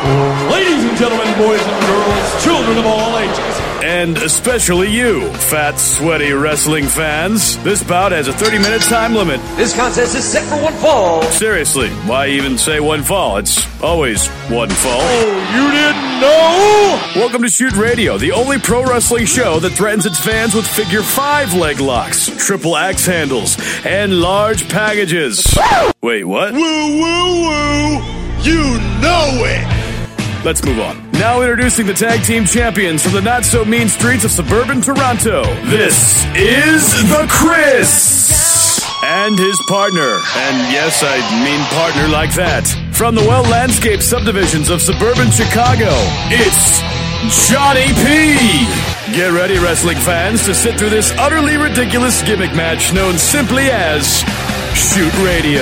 Ladies and gentlemen, boys and girls, children of all ages. And especially you, fat, sweaty wrestling fans. This bout has a 30-minute time limit. This contest is set for one fall. Seriously, why even say one fall? It's always one fall. Oh, you didn't know? Welcome to Shoot Radio, the only pro wrestling show that threatens its fans with figure 5 leg locks, triple axe handles, and large packages. Wait, what? Woo, woo, woo. You know it. Let's move on. Now introducing the tag team champions from the not-so-mean streets of suburban Toronto. This is The Chris! And his partner. And yes, I mean partner like that. From the well-landscaped subdivisions of suburban Chicago, it's Johnny P! Get ready, wrestling fans, to sit through this utterly ridiculous gimmick match known simply as Shoot Radio.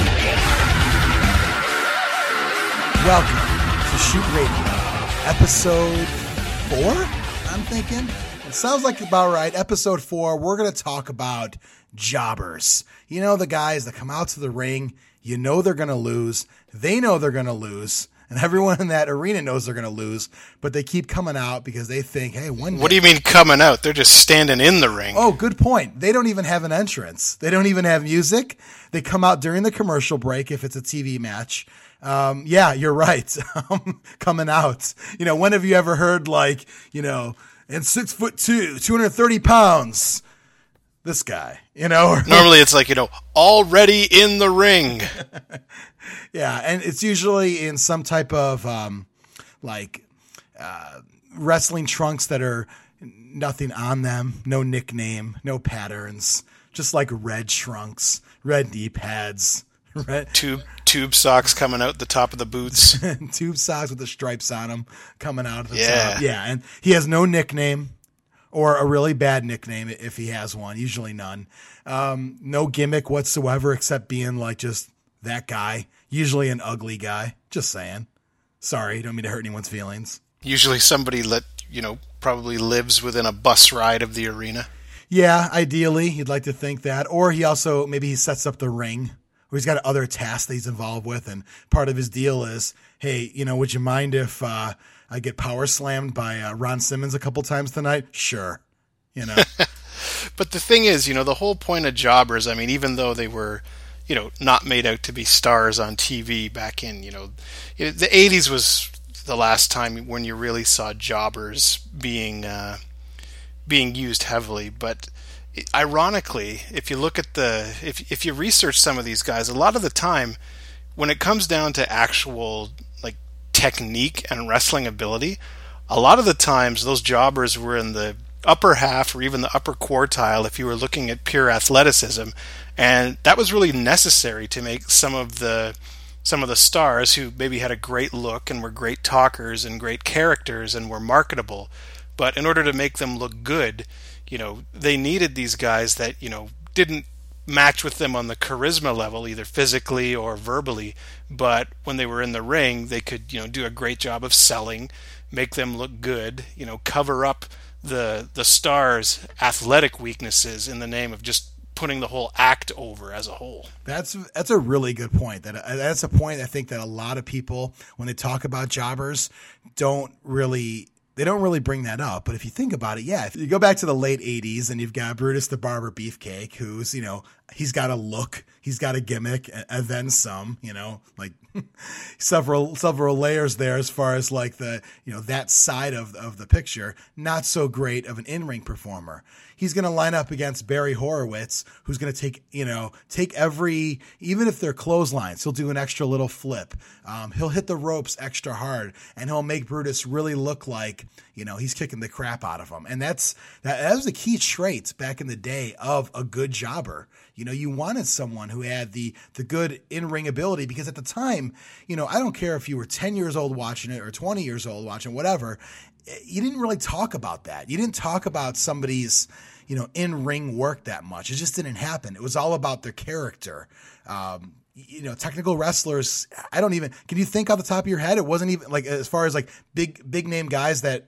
Welcome to Shoot Radio, episode 4, I'm thinking. It sounds like about right. Episode 4, we're going to talk about jobbers. You know, the guys that come out to the ring, you know they're going to lose, they know they're going to lose, and everyone in that arena knows they're going to lose, but they keep coming out because they think, hey, one day... What do you mean coming out? They're just standing in the ring. Oh, good point. They don't even have an entrance. They don't even have music. They come out during the commercial break if it's a TV match. Yeah, you're right. Coming out. You know, when have you ever heard like, you know, and 6'2", 230 pounds, this guy, you know? Normally it's like, you know, already in the ring. Yeah. And it's usually in some type of, wrestling trunks that are nothing on them, no nickname, no patterns, just like red trunks, red knee pads, red Tube socks coming out the top of the boots. Tube socks with the stripes on them coming out of the top. Yeah, and he has no nickname or a really bad nickname if he has one, usually none. No gimmick whatsoever except being like just that guy, usually an ugly guy. Just saying. Sorry, don't mean to hurt anyone's feelings. Usually somebody probably lives within a bus ride of the arena. Yeah, ideally, you'd like to think that. Or maybe he sets up the ring. Or he's got other tasks that he's involved with, and part of his deal is, hey, you know, would you mind if I get power slammed by Ron Simmons a couple times tonight? Sure, you know. But the thing is, you know, the whole point of jobbers, I mean, even though they were, you know, not made out to be stars on TV back in, you know, the 80s was the last time when you really saw jobbers being used heavily, but... Ironically, if you look at if you research some of these guys, a lot of the time, when it comes down to actual like technique and wrestling ability, a lot of the times those jobbers were in the upper half or even the upper quartile if you were looking at pure athleticism, and that was really necessary to make some of the stars who maybe had a great look and were great talkers and great characters and were marketable, but in order to make them look good, you know, they needed these guys that, you know, didn't match with them on the charisma level, either physically or verbally, but when they were in the ring, they could, you know, do a great job of selling, make them look good, you know, cover up the stars' athletic weaknesses in the name of just putting the whole act over as a whole. That's a really good point. That's a point I think that a lot of people, when they talk about jobbers, don't really bring that up. But if you think about it, yeah, if you go back to the late 80s and you've got Brutus the Barber Beefcake, who's, you know, he's got a look, he's got a gimmick, and then some, you know, like several layers there as far as like the, you know, that side of the picture, not so great of an in-ring performer. He's going to line up against Barry Horowitz, who's going to take every, even if they're clotheslines, he'll do an extra little flip. He'll hit the ropes extra hard, and he'll make Brutus really look like, you know, he's kicking the crap out of him. And that was the key traits back in the day of a good jobber. You know, you wanted someone who had the good in-ring ability, because at the time, you know, I don't care if you were 10 years old watching it or 20 years old watching, whatever, you didn't really talk about that. You didn't talk about somebody's, you know, in-ring work that much. It just didn't happen. It was all about their character. You know, technical wrestlers, can you think off the top of your head? It wasn't even like, as far as like big name guys that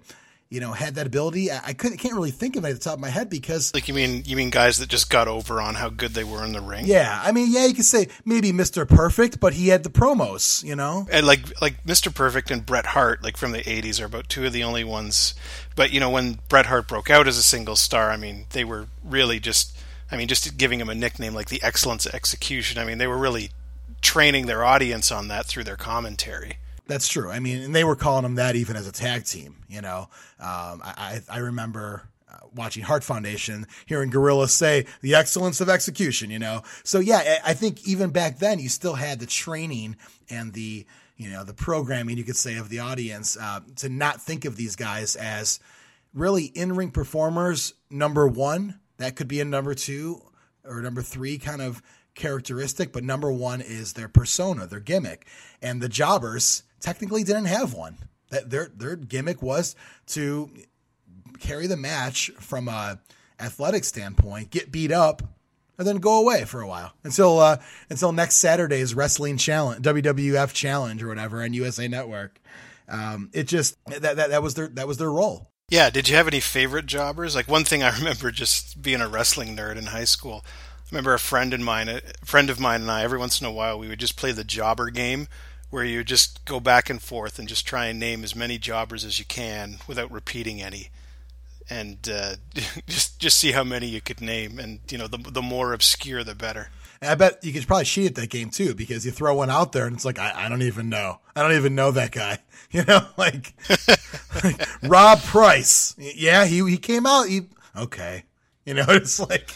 had that ability. I can't really think of it at the top of my head because like you mean guys that just got over on how good they were in the ring. Yeah, I mean, you could say maybe Mr. Perfect, but he had the promos, And like Mr. Perfect and Bret Hart, like from the 80s, are about two of the only ones. But when Bret Hart broke out as a single star, I mean, they were really just giving him a nickname like the Excellence of Execution. I mean, they were really training their audience on that through their commentary. That's true. I mean, and they were calling them that even as a tag team. I remember watching Heart Foundation, hearing Gorilla say the excellence of execution. So yeah, I think even back then you still had the training and the the programming, you could say, of the audience to not think of these guys as really in-ring performers. Number one, that could be a number two or number three kind of characteristic, but number one is their persona, their gimmick, and the jobbers technically didn't have one. That their gimmick was to carry the match from a athletic standpoint, get beat up, and then go away for a while until next Saturday's Wrestling Challenge, WWF Challenge or whatever on USA Network. It just that was their role. Yeah. Did you have any favorite jobbers? Like one thing I remember, just being a wrestling nerd in high school, I remember a friend of mine and I, every once in a while, we would just play the jobber game, where you just go back and forth and just try and name as many jobbers as you can without repeating any, and just see how many you could name, and the more obscure the better. And I bet you could probably cheat at that game too, because you throw one out there and it's like I don't even know that guy, like Rob Price. Yeah, he came out. Okay. It's like,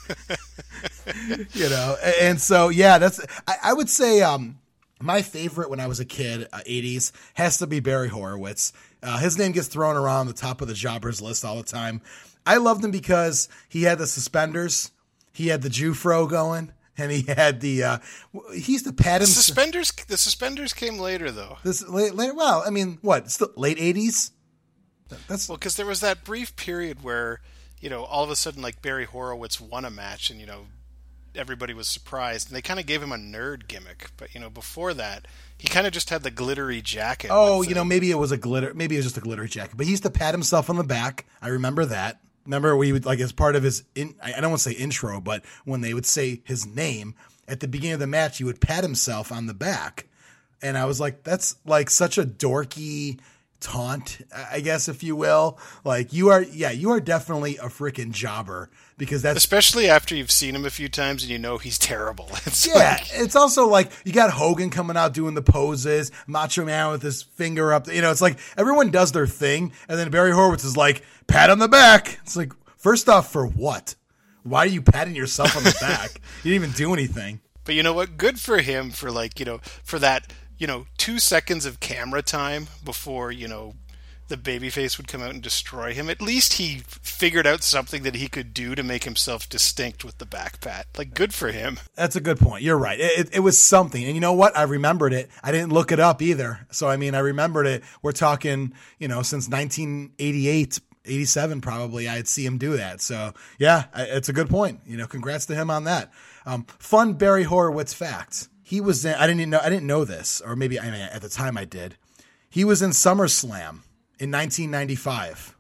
and so, yeah, I would say, my favorite when I was a kid, 80s, has to be Barry Horowitz. His name gets thrown around the top of the jobbers list all the time. I loved him because he had the suspenders, he had the Jufro going, and he had he used to pat him. The suspenders came later, though. Well, I mean, what? Still late 80s? Because there was that brief period where, all of a sudden, like, Barry Horowitz won a match, and, everybody was surprised, and they kind of gave him a nerd gimmick. But, before that, he kind of just had the glittery jacket. Oh, maybe it was just a glittery jacket. But he used to pat himself on the back. I remember that. Remember, we would, like, as part of his, I don't want to say intro, but when they would say his name, at the beginning of the match, he would pat himself on the back. And I was like, that's, like, such a dorky taunt, I guess, if you will. Like, you are definitely a freaking jobber, because that's, especially after you've seen him a few times and he's terrible. It's also like you got Hogan coming out doing the poses, Macho Man with his finger up, it's like everyone does their thing, and then Barry Horowitz is like, pat on the back. It's like, first off, for what? Why are you patting yourself on the back? You didn't even do anything. But you know what? Good for him for, like, for that 2 seconds of camera time before, the babyface would come out and destroy him. At least he figured out something that he could do to make himself distinct with the back pat. Like, good for him. That's a good point. You're right. It was something. And you know what? I remembered it. I didn't look it up either. So, I mean, I remembered it. We're talking, since 1988, 87 probably, I'd see him do that. So, yeah, it's a good point. Congrats to him on that. Fun Barry Horowitz fact. He was in, I didn't know this, or maybe at the time I did. He was in SummerSlam in 1995,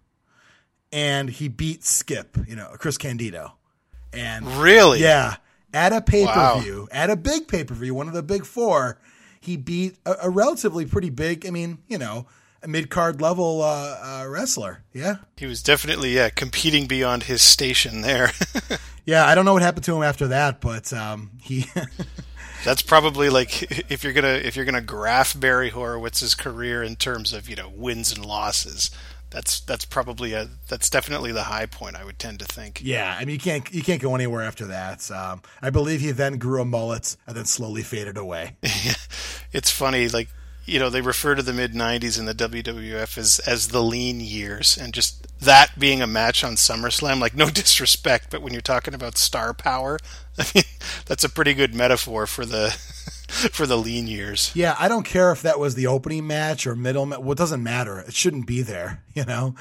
and he beat Skip, Chris Candido. And really? Yeah, at a pay-per-view, at a big pay-per-view, one of the big four, he beat a relatively pretty big, a mid-card level wrestler. Yeah. He was definitely competing beyond his station there. Yeah, I don't know what happened to him after that, but he That's probably like if you're gonna graph Barry Horowitz's career in terms of wins and losses, that's definitely the high point, I would tend to think. Yeah, I mean you can't go anywhere after that. I believe he then grew a mullet and then slowly faded away. It's funny, like they refer to the mid-90s in the WWF as the lean years, and just that being a match on SummerSlam, like, no disrespect, but when you're talking about star power, I mean, that's a pretty good metaphor for the lean years. Yeah, I don't care if that was the opening match or middle match. Well, it doesn't matter. It shouldn't be there, Yeah,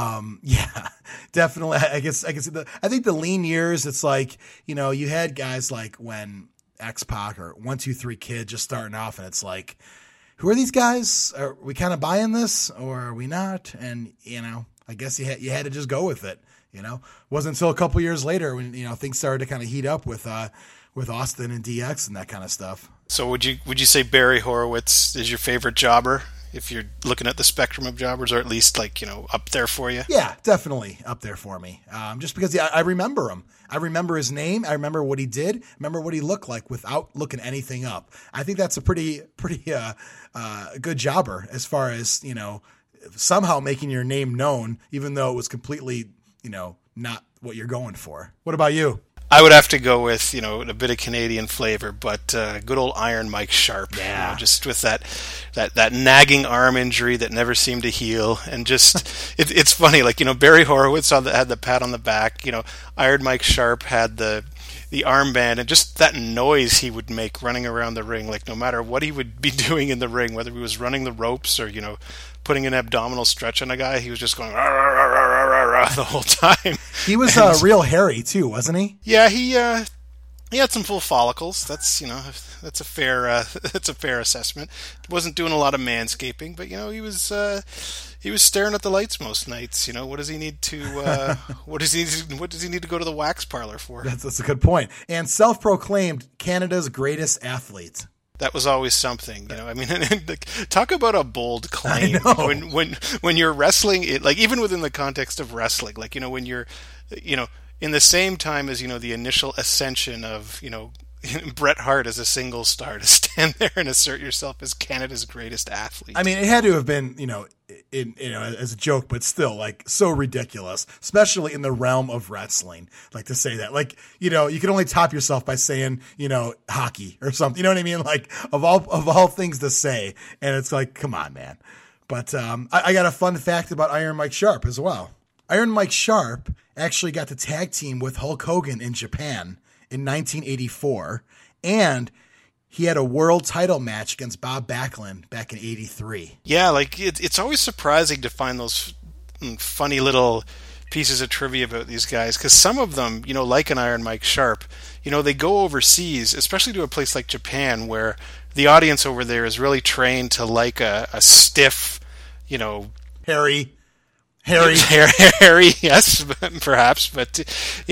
definitely. I guess I can see I think the lean years, it's like, you had guys like when X-Pac or 1, 2, 3 Kid just starting off, and it's like, who are these guys? Are we kind of buying this, or are we not? And, I guess you had to just go with it. Wasn't until a couple years later when things started to kind of heat up with Austin and DX and that kind of stuff. So would you say Barry Horowitz is your favorite jobber if you're looking at the spectrum of jobbers, or at least up there for you? Yeah, definitely up there for me. Just because I remember him. I remember his name. I remember what he did. I remember what he looked like without looking anything up. I think that's a pretty good jobber as far as, somehow making your name known, even though it was completely, not what you're going for. What about you? I would have to go with, a bit of Canadian flavor, but good old Iron Mike Sharp. Yeah. Just with that nagging arm injury that never seemed to heal. And just, it's funny, Barry Horowitz had the pat on the back. Iron Mike Sharp had the armband, and just that noise he would make running around the ring, no matter what he would be doing in the ring, whether he was running the ropes or, putting an abdominal stretch on a guy, he was just going rah, rah, rah, rah, rah, rah, the whole time. He was real hairy too, wasn't he? Yeah, he had some full follicles. That's that's a fair assessment. Wasn't doing a lot of manscaping, but he was staring at the lights most nights. What does he need to what does he need to go to the wax parlor for? That's a good point. And self-proclaimed Canada's greatest athlete. That was always something, talk about a bold claim. I know. When you're wrestling, even within the context of wrestling, when you're, in the same time as, the initial ascension of, Bret Hart as a single star, to stand there and assert yourself as Canada's greatest athlete. I mean, it had to have been, as a joke, but still, so ridiculous, especially in the realm of wrestling. To say that, you can only top yourself by saying, hockey or something. You know what I mean? Of all things to say, and it's come on, man. But I got a fun fact about Iron Mike Sharp as well. Iron Mike Sharp actually got to tag team with Hulk Hogan in Japan in 1984, and he had a world title match against Bob Backlund back in 83. Yeah, it's always surprising to find those funny little pieces of trivia about these guys, because some of them, like an Iron Mike Sharp, they go overseas, especially to a place like Japan, where the audience over there is really trained to like a stiff, hairy, yes, perhaps, but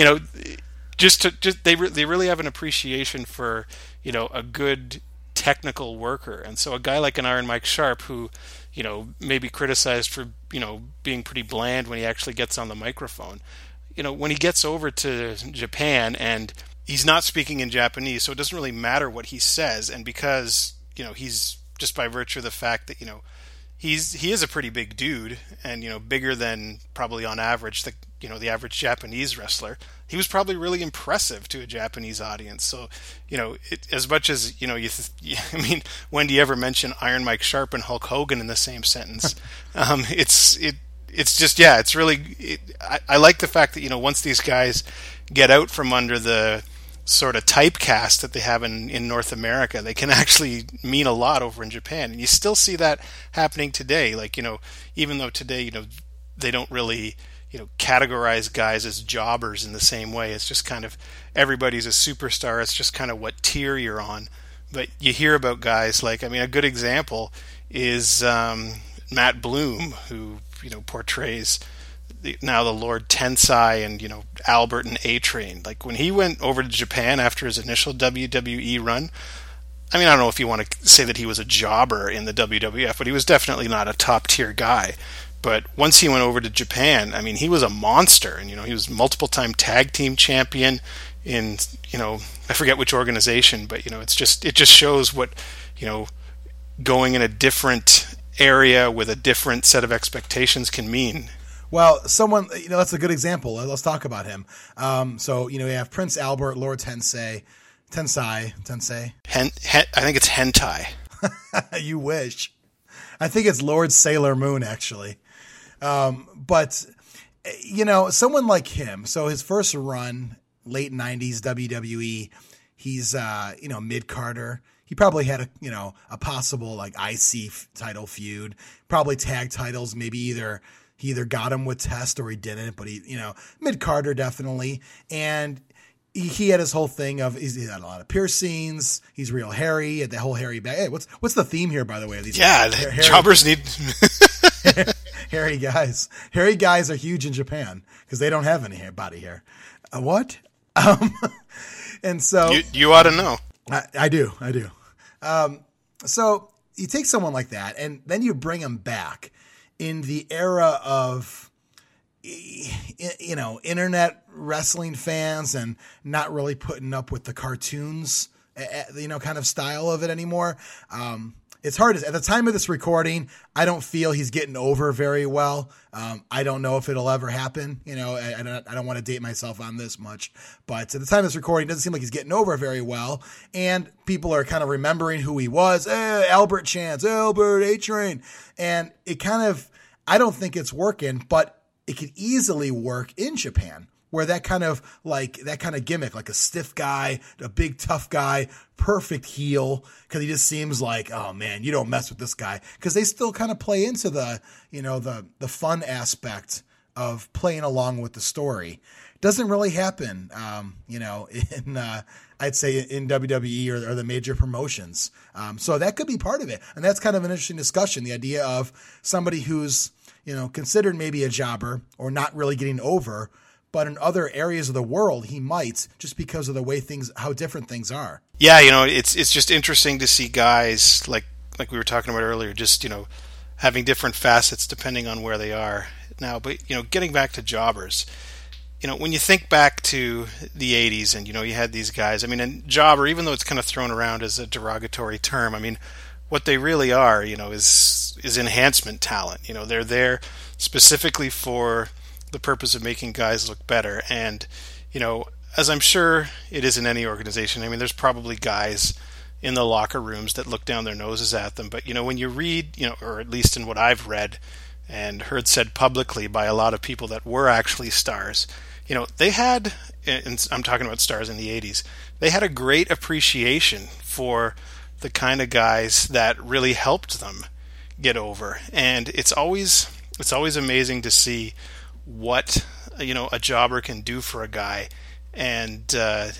they really have an appreciation for a good technical worker. And so a guy like an Iron Mike Sharp, who may be criticized for being pretty bland when he actually gets on the microphone, when he gets over to Japan and he's not speaking in Japanese, so it doesn't really matter what he says, and because he's just by virtue of the fact that he is a pretty big dude, and bigger than probably on average the average Japanese wrestler. He was probably really impressive to a Japanese audience. So, as much as when do you ever mention Iron Mike Sharp and Hulk Hogan in the same sentence? It's just, it's really. I like the fact that once these guys get out from under the sort of typecast that they have in North America, they can actually mean a lot over in Japan, and you still see that happening today. Even though today they don't really categorize guys as jobbers in the same way. It's just kind of everybody's a superstar. It's just kind of what tier you're on. But you hear about guys a good example is Matt Bloom, who portrays now the Lord Tensai and Albert and A-Train. When he went over to Japan after his initial WWE run, I don't know if you want to say that he was a jobber in the WWF, but he was definitely not a top tier guy. But once he went over to Japan, he was a monster, and he was multiple time tag team champion in I forget which organization, but it just shows what going in a different area with a different set of expectations can mean. Well, someone, that's a good example. Let's talk about him. So, you have Prince Albert, Lord Tensai. I think it's hentai. You wish. I think it's Lord Sailor Moon, actually. But, someone like him, so his first run, late 90s WWE, he's, mid-Carter. He probably had a possible IC title feud, probably tag titles, maybe he either got him with Test or he didn't, but mid-Carter definitely. And he had his whole thing of, he had a lot of piercings. He's real hairy. He had the whole hairy back. Hey, what's the theme here, by the way? These jobbers need Hairy guys. Hairy guys are huge in Japan because they don't have any body hair. What? And so you ought to know. I do. So you take someone like that, and then you bring them back in the era of, internet wrestling fans and not really putting up with the cartoons, kind of style of it anymore. It's hard. At the time of this recording, I don't feel he's getting over very well. I don't know if it'll ever happen. I don't want to date myself on this much, but at the time of this recording, it doesn't seem like he's getting over very well. And people are kind of remembering who he was. Albert Chance, Albert A-Train. And it kind of, I don't think it's working, but it could easily work in Japan, where that kind of gimmick, like a stiff guy, a big tough guy, perfect heel, because he just seems like, oh man, you don't mess with this guy, because they still kind of play into the fun aspect of playing along with the story. Doesn't really happen, I'd say in WWE or the major promotions. So that could be part of it, and that's kind of an interesting discussion. The idea of somebody who's considered maybe a jobber or not really getting over, but in other areas of the world, he might, just because of the way how different things are. Yeah, it's just interesting to see guys like we were talking about earlier, just, having different facets depending on where they are now. But, getting back to jobbers, when you think back to the 80s and, you had these guys, and jobber, even though it's kind of thrown around as a derogatory term, what they really are, is enhancement talent. They're there specifically for the purpose of making guys look better. And, as I'm sure it is in any organization, there's probably guys in the locker rooms that look down their noses at them. But, when you read, or at least in what I've read and heard said publicly by a lot of people that were actually stars, they had, and I'm talking about stars in the 80s, they had a great appreciation for the kind of guys that really helped them get over. And it's always amazing to see what a jobber can do for a guy. And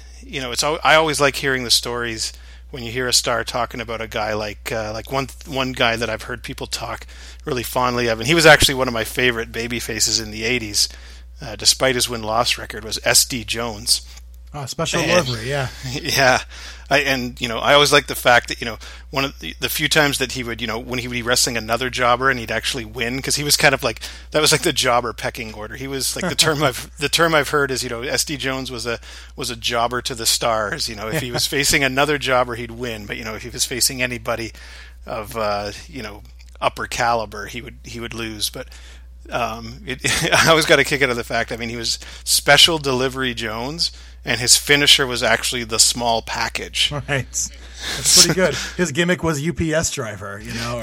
I always like hearing the stories when you hear a star talking about a guy like one guy that I've heard people talk really fondly of, and he was actually one of my favorite baby faces in the 80s, despite his win-loss record, was SD Jones. Oh, special delivery, yeah. Yeah. I always like the fact that, one of the few times that he would, when he would be wrestling another jobber and he'd actually win, because he was kind of like, that was like the jobber pecking order. He was like, the term I've heard is, SD Jones was a jobber to the stars. If he was facing another jobber, he'd win. But, if he was facing anybody of, upper caliber, he would lose. But, I always got a kick out of the fact, he was Special Delivery Jones, and his finisher was actually the small package. Right. That's pretty good. His gimmick was UPS driver,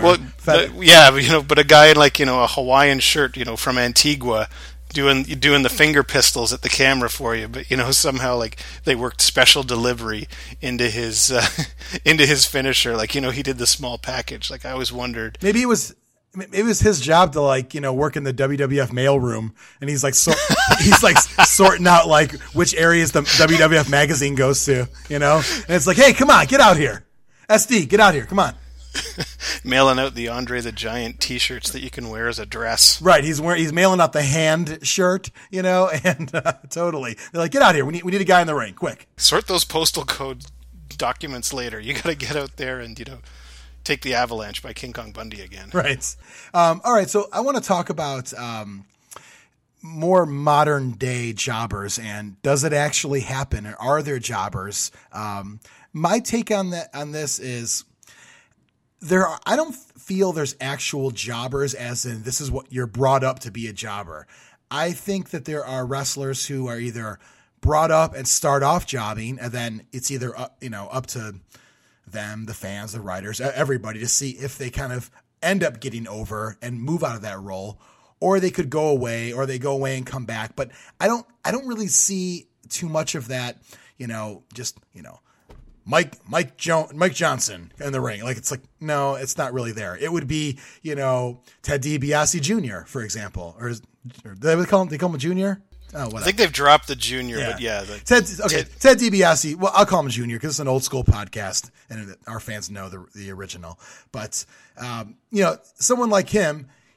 but a guy in a Hawaiian shirt, from Antigua, doing the finger pistols at the camera for you, but somehow they worked Special Delivery into his finisher, he did the small package. I always wondered, maybe it was his job to work in the WWF mailroom, and he's sorting out which areas the WWF magazine goes to, and it's hey, come on, get out here, SD, get out here, come on. Mailing out the Andre the Giant T-shirts that you can wear as a dress. Right, he's mailing out the hand shirt, and totally. They're get out here, we need a guy in the ring, quick. Sort those postal code documents later. You got to get out there and take the Avalanche by King Kong Bundy again. Right. All right. So I want to talk about more modern day jobbers, and does it actually happen? Or are there jobbers? My take on this is I don't feel there's actual jobbers as in this is what you're brought up to be a jobber. I think that there are wrestlers who are either brought up and start off jobbing, and then it's either up to them, the fans, the writers, everybody, to see if they kind of end up getting over and move out of that role, or they could go away, or they go away and come back. But I don't really see too much of that, Mike Johnson in the ring. No, it's not really there. It would be, Ted DiBiase Jr., for example, or they call him a junior. Oh, I think they've dropped the junior, but yeah. Ted DiBiase, well, I'll call him Junior because it's an old school podcast and our fans know the original. But, someone like him,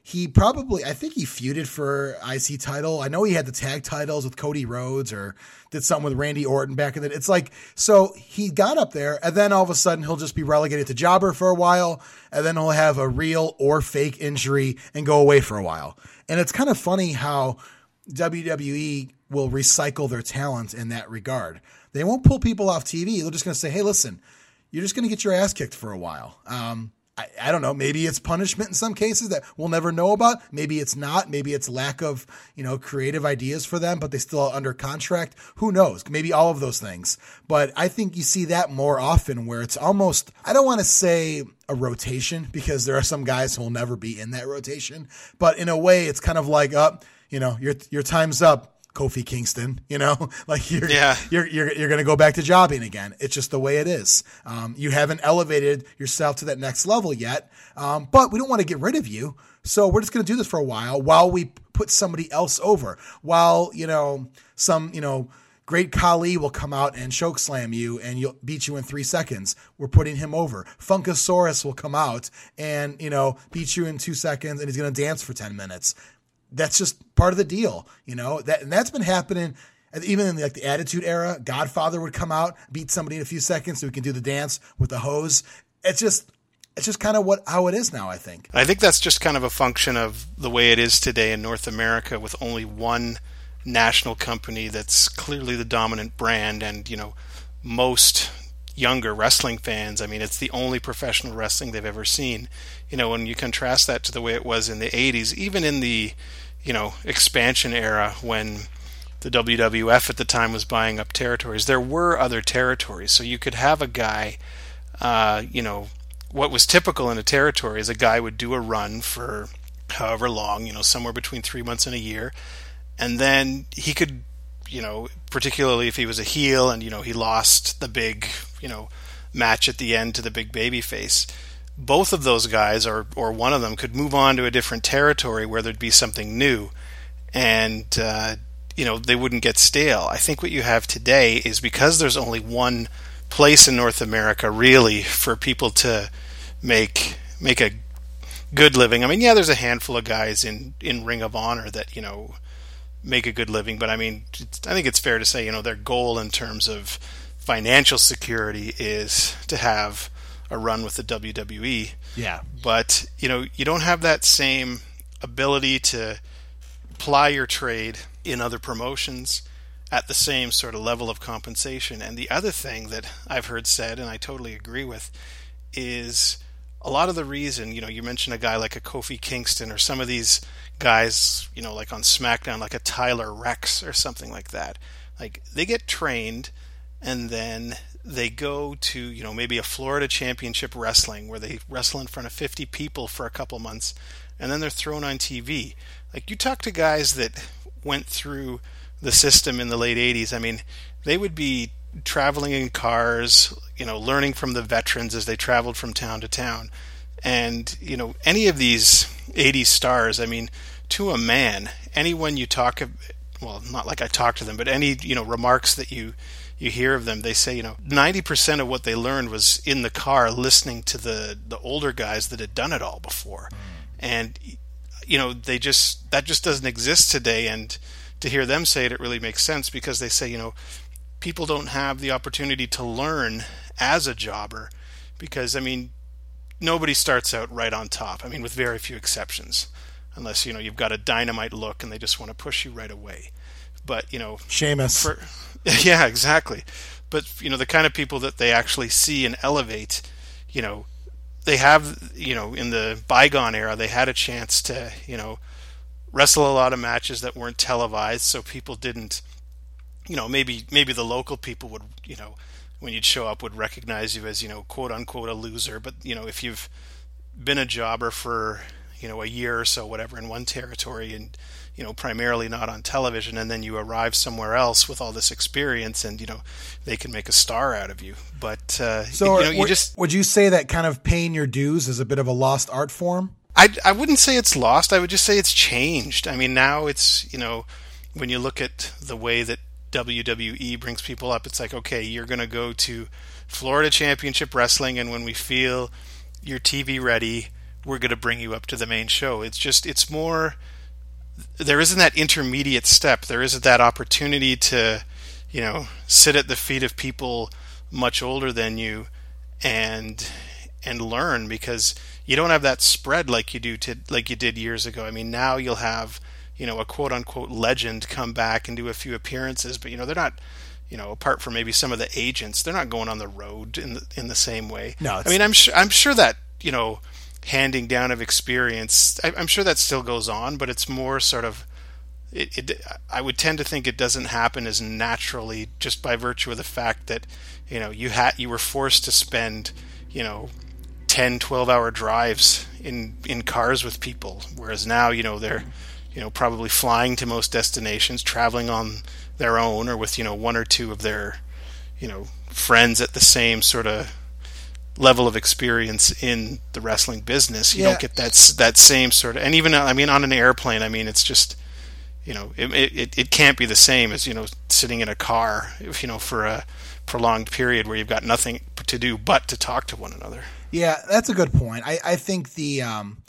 I think he feuded for IC title. I know he had the tag titles with Cody Rhodes or did something with Randy Orton back in the day. It's like, so he got up there and then all of a sudden he'll just be relegated to jobber for a while and then he'll have a real or fake injury and go away for a while. And it's kind of funny how WWE will recycle their talent in that regard. They won't pull people off TV. They're just going to say, hey, listen, you're just going to get your ass kicked for a while. I don't know. Maybe it's punishment in some cases that we'll never know about. Maybe it's not. Maybe it's lack of, creative ideas for them, but they still are under contract. Who knows? Maybe all of those things. But I think you see that more often where it's almost, I don't want to say a rotation because there are some guys who will never be in that rotation. But in a way, it's kind of like, your time's up. Kofi Kingston, like you're going to go back to jobbing again. It's just the way it is. You haven't elevated yourself to that next level yet. But we don't want to get rid of you. So we're just going to do this for a while we put somebody else over while, some, great Khali will come out and choke slam you and you'll beat you in 3 seconds. We're putting him over. Funkasaurus will come out and, beat you in 2 seconds and he's going to dance for 10 minutes. That's just part of the deal, and that's been happening even in the Attitude Era. Godfather would come out, beat somebody in a few seconds so he can do the dance with the hose. It's just kind of how it is now, I think. I think that's just kind of a function of the way it is today in North America with only one national company that's clearly the dominant brand and, most younger wrestling fans, it's the only professional wrestling they've ever seen. When you contrast that to the way it was in the 80s, even in the, expansion era when the WWF at the time was buying up territories, there were other territories. So you could have a guy, what was typical in a territory is a guy would do a run for however long, somewhere between 3 months and a year. And then he could, particularly if he was a heel and, he lost the big, match at the end to the big baby face, both of those guys or one of them could move on to a different territory where there'd be something new and, they wouldn't get stale. I think what you have today is because there's only one place in North America really for people to make a good living. There's a handful of guys in Ring of Honor that, make a good living, but I think it's fair to say, their goal in terms of financial security is to have a run with the WWE. Yeah. But, you don't have that same ability to ply your trade in other promotions at the same sort of level of compensation. And the other thing that I've heard said, and I totally agree with, is a lot of the reason, you mentioned a guy like a Kofi Kingston or some of these guys, like on SmackDown, like a Tyler Rex or something like that. Like they get trained and then they go to, maybe a Florida Championship Wrestling where they wrestle in front of 50 people for a couple months and then they're thrown on TV. Like you talk to guys that went through the system in the late 80s, they would be traveling in cars, learning from the veterans as they traveled from town to town. And, any of these 80s stars, to a man, anyone you talk, well, not like I talk to them, but any, remarks that you hear of them, they say, 90% of what they learned was in the car listening to the older guys that had done it all before. And, that just doesn't exist today. And to hear them say it, it really makes sense because they say, people don't have the opportunity to learn as a jobber because, nobody starts out right on top. With very few exceptions, unless, you've got a dynamite look and they just want to push you right away. But, Sheamus. Yeah, exactly. But, the kind of people that they actually see and elevate, they have, in the bygone era, they had a chance to, wrestle a lot of matches that weren't televised, so people didn't, maybe the local people would, when you'd show up would recognize you as, quote unquote a loser. But, if you've been a jobber for, a year or so, whatever, in one territory and, primarily not on television, and then you arrive somewhere else with all this experience and, they can make a star out of you. But, would you say that kind of paying your dues is a bit of a lost art form? I wouldn't say it's lost. I would just say it's changed. Now it's, when you look at the way that WWE brings people up, it's like, okay, you're going to go to Florida Championship Wrestling, and when we feel you're TV ready, we're going to bring you up to the main show. It's more, there isn't that intermediate step. There isn't that opportunity to, sit at the feet of people much older than you and learn, because you don't have that spread like you did years ago. I mean, now you'll have, a quote unquote legend come back and do a few appearances, but they're not, apart from maybe some of the agents, they're not going on the road in the same way. No, I mean, I'm sure that, handing down of experience, I'm sure that still goes on, but it's more sort of, I would tend to think it doesn't happen as naturally just by virtue of the fact that, you were forced to spend, 10, 12-hour drives in cars with people, whereas now, they're, probably flying to most destinations, traveling on their own or with, one or two of their, friends at the same sort of level of experience in the wrestling business. You don't get that same sort of, and even, I mean, on an airplane, I mean, it's just, it can't be the same as, sitting in a car, for a prolonged period where you've got nothing to do but to talk to one another. Yeah, that's a good point. I think the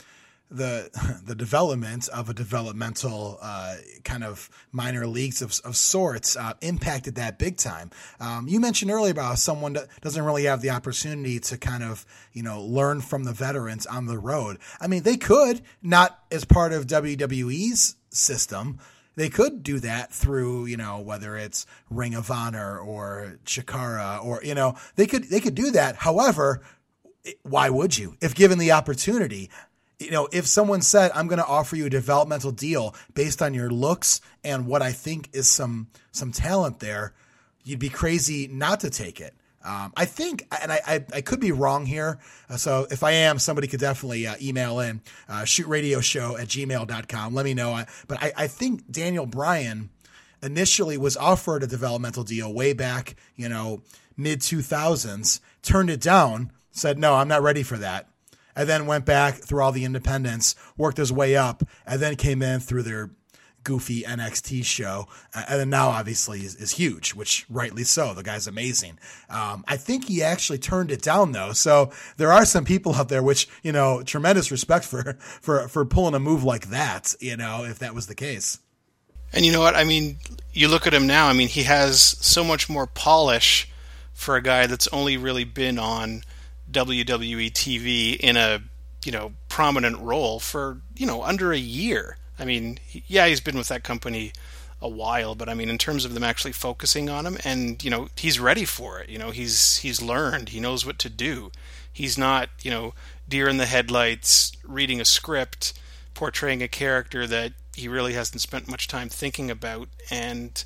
development of a developmental kind of minor leagues of sorts impacted that big time. You mentioned earlier about how someone doesn't really have the opportunity to kind of, learn from the veterans on the road. I mean, they could, not as part of WWE's system. They could do that through, whether it's Ring of Honor or Chikara or, they could do that. However, why would you? If given the opportunity, if someone said, I'm going to offer you a developmental deal based on your looks and what I think is some talent there, you'd be crazy not to take it. I think, and I could be wrong here. So if I am, somebody could definitely email in, shootradioshow@gmail.com. Let me know. But I think Daniel Bryan initially was offered a developmental deal way back, mid 2000s, turned it down, said, no, I'm not ready for that. And then went back through all the independents, worked his way up, and then came in through their goofy NXT show. And then now obviously is huge, which rightly so. The guy's amazing. I think he actually turned it down though. So there are some people out there, which, tremendous respect for pulling a move like that, if that was the case. And you know what? I mean, you look at him now, I mean, he has so much more polish for a guy that's only really been on WWE TV in a, prominent role for, under a year. I mean, he's been with that company a while, but I mean, in terms of them actually focusing on him, and, he's ready for it. He's learned, he knows what to do. He's not, deer in the headlights, reading a script, portraying a character that he really hasn't spent much time thinking about, and,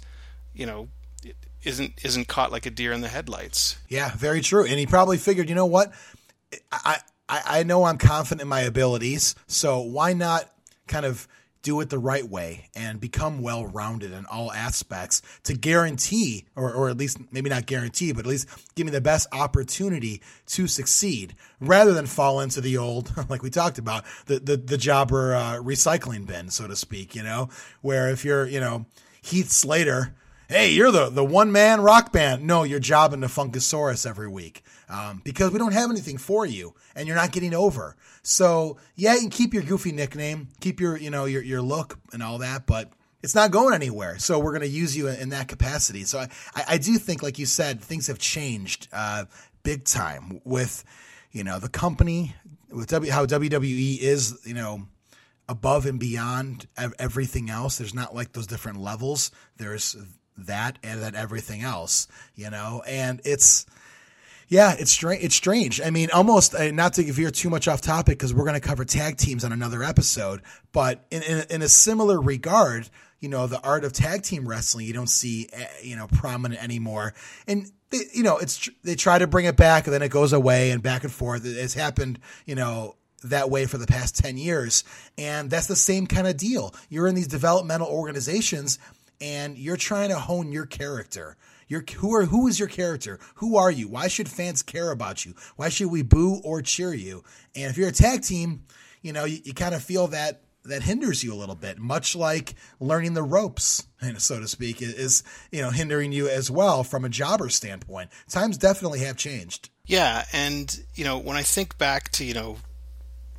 isn't caught like a deer in the headlights. Yeah, very true. And he probably figured, you know what? I know I'm confident in my abilities, so why not kind of do it the right way and become well-rounded in all aspects to guarantee, or at least maybe not guarantee, but at least give me the best opportunity to succeed, rather than fall into the old, like we talked about, the jobber recycling bin, so to speak, where if you're, Heath Slater, hey, you're the one-man rock band. No, you're jobbing to Funkasaurus every week because we don't have anything for you, and you're not getting over. So, yeah, you can keep your goofy nickname, keep your your look and all that, but it's not going anywhere. So we're going to use you in that capacity. So I do think, like you said, things have changed big time with, the company, with how WWE is, above and beyond everything else. There's not like those different levels. There's that and then everything else, and it's strange. I mean, almost not to veer too much off topic, because we're going to cover tag teams on another episode, but in a similar regard, the art of tag team wrestling, you don't see, prominent anymore. And they try to bring it back and then it goes away and back and forth. It's happened, that way for the past 10 years. And that's the same kind of deal. You're in these developmental organizations and you're trying to hone your character. Who is your character? Who are you? Why should fans care about you? Why should we boo or cheer you? And if you're a tag team, you kind of feel that hinders you a little bit, much like learning the ropes, so to speak, is hindering you as well from a jobber standpoint. Times definitely have changed. Yeah, and when I think back to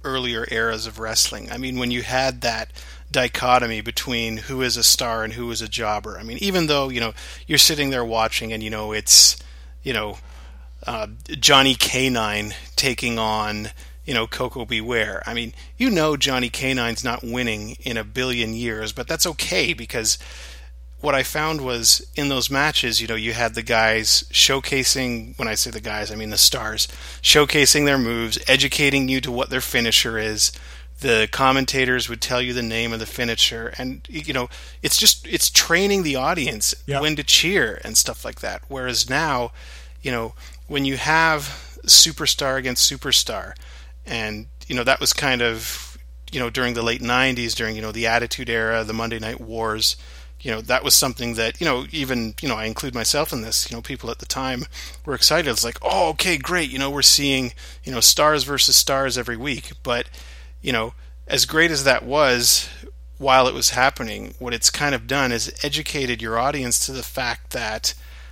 earlier eras of wrestling. I mean, when you had that dichotomy between who is a star and who is a jobber. I mean, even though, you're sitting there watching and, it's, Johnny K-9 taking on, Coco Beware. I mean, Johnny K-9's not winning in a billion years, but that's okay, because what I found was in those matches, you had the guys showcasing, when I say the guys, I mean the stars, showcasing their moves, educating you to what their finisher is. The commentators would tell you the name of the finisher, and it's training the audience when to cheer and stuff like that. Whereas now, when you have superstar against superstar, and that was kind of during the late 90s, during the Attitude Era, the Monday Night Wars, that was something that even I include myself in this. People at the time were excited. It's like, oh, okay, great. We're seeing stars versus stars every week, but as great as that was, while it was happening, what it's kind of done is educated your audience to the fact that,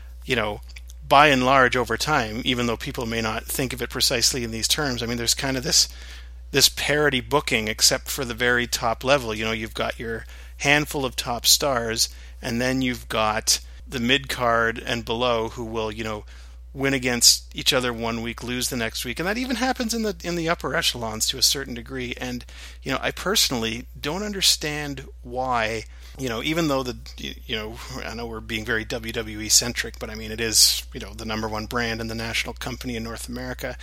by and large, over time, even though people may not think of it precisely in these terms, I mean, there's kind of this parody booking, except for the very top level. You've got your handful of top stars, and then you've got the mid-card and below who will, win against each other one week, lose the next week, and that even happens in the upper echelons to a certain degree. And I personally don't understand why, even though I know we're being very WWE centric, but I mean it is the number one brand and the national company in North America.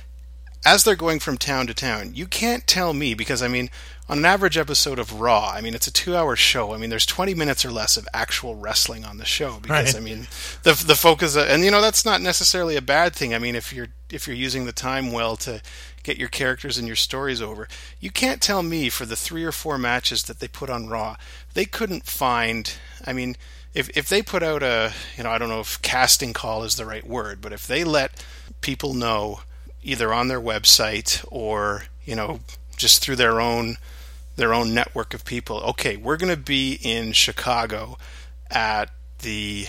As they're going from town to town, you can't tell me, because I mean, on an average episode of Raw, I mean, it's a 2-hour show. I mean, there's 20 minutes or less of actual wrestling on the show, because right. I mean, the focus, and that's not necessarily a bad thing. I mean, if you're using the time well to get your characters and your stories over, you can't tell me for the 3 or 4 matches that they put on Raw, they couldn't find. I mean, if they put out a, I don't know if casting call is the right word, but if they let people know, either on their website or just through their own network of people, okay, we're going to be in Chicago at the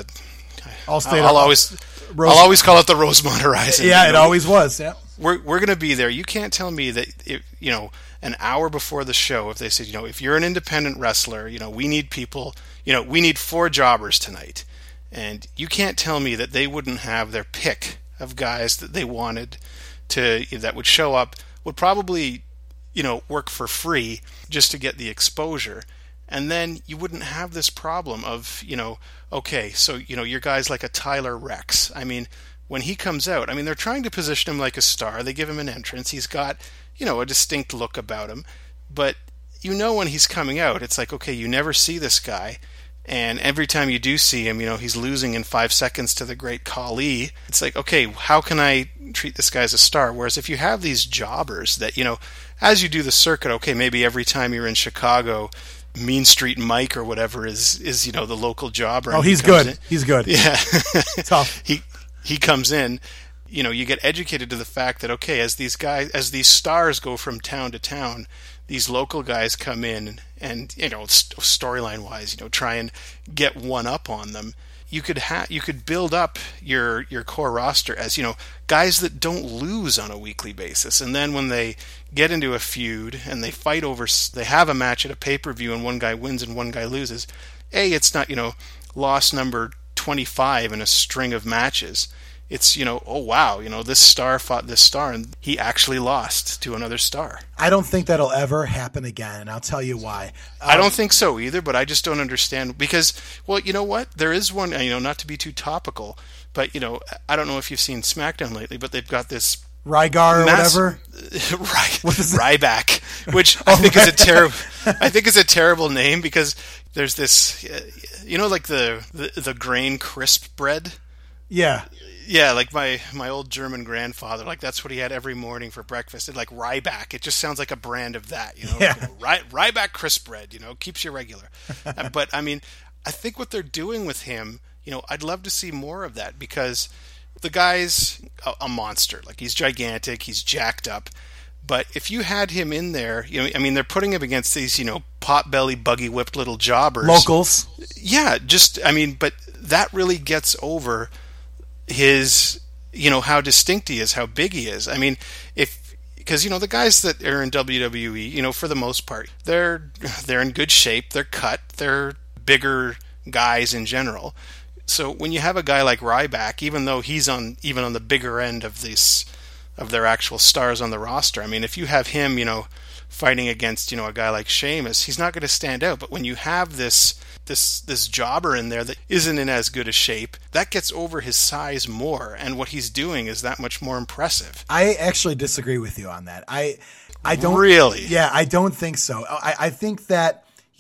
I'll always call it the Rosemont Horizon. Yeah, it always was. Yeah, we're going to be there. You can't tell me that an hour before the show, if they said, if you're an independent wrestler, we need people, we need 4 jobbers tonight, and you can't tell me that they wouldn't have their pick of guys that they wanted that would show up, would probably work for free just to get the exposure, and then you wouldn't have this problem of okay, so your guys like a Tyler Rex. I mean, when he comes out, I mean, they're trying to position him like a star. They give him an entrance. He's got a distinct look about him, but when he's coming out, it's like, okay, you never see this guy. And every time you do see him, he's losing in 5 seconds to the great Khali. It's like, okay, how can I treat this guy as a star? Whereas if you have these jobbers that, as you do the circuit, okay, maybe every time you're in Chicago, Mean Street Mike or whatever is the local jobber. Oh, he's good. He's good. Yeah. Tough. He comes in, you get educated to the fact that, okay, as these stars go from town to town, these local guys come in and, storyline wise, try and get one up on them. You could build up your core roster as, guys that don't lose on a weekly basis. And then when they get into a feud and they fight they have a match at a pay-per-view and one guy wins and one guy loses, it's not, loss number 25 in a string of matches. It's, oh wow, this star fought this star and he actually lost to another star. I don't think that'll ever happen again, and I'll tell you why. I don't think so either, but I just don't understand because, well, you know what? There is one, not to be too topical, but, I don't know if you've seen SmackDown lately, but they've got this Rygar or whatever? Ryback, which I think is a terrible. I think is a terrible name because there's this, like the grain crisp bread. Yeah. Yeah, like my old German grandfather, like that's what he had every morning for breakfast. Like Ryback, it just sounds like a brand of that, Yeah. Ryback crisp bread, keeps you regular. But I mean, I think what they're doing with him, I'd love to see more of that because the guy's a monster. Like he's gigantic, he's jacked up. But if you had him in there, they're putting him against these, pot-belly, buggy-whipped little jobbers. Locals. Yeah, but that really gets over his, how distinct he is, how big he is. I mean, because the guys that are in WWE, for the most part, they're in good shape, they're cut, they're bigger guys in general. So when you have a guy like Ryback, even though he's even on the bigger end of their actual stars on the roster, I mean, if you have him, fighting against a guy like Sheamus, he's not going to stand out. But when you have this jobber in there that isn't in as good a shape, that gets over his size more, and what he's doing is that much more impressive. I actually disagree with you on that. I don't really. Yeah, I don't think so. I think that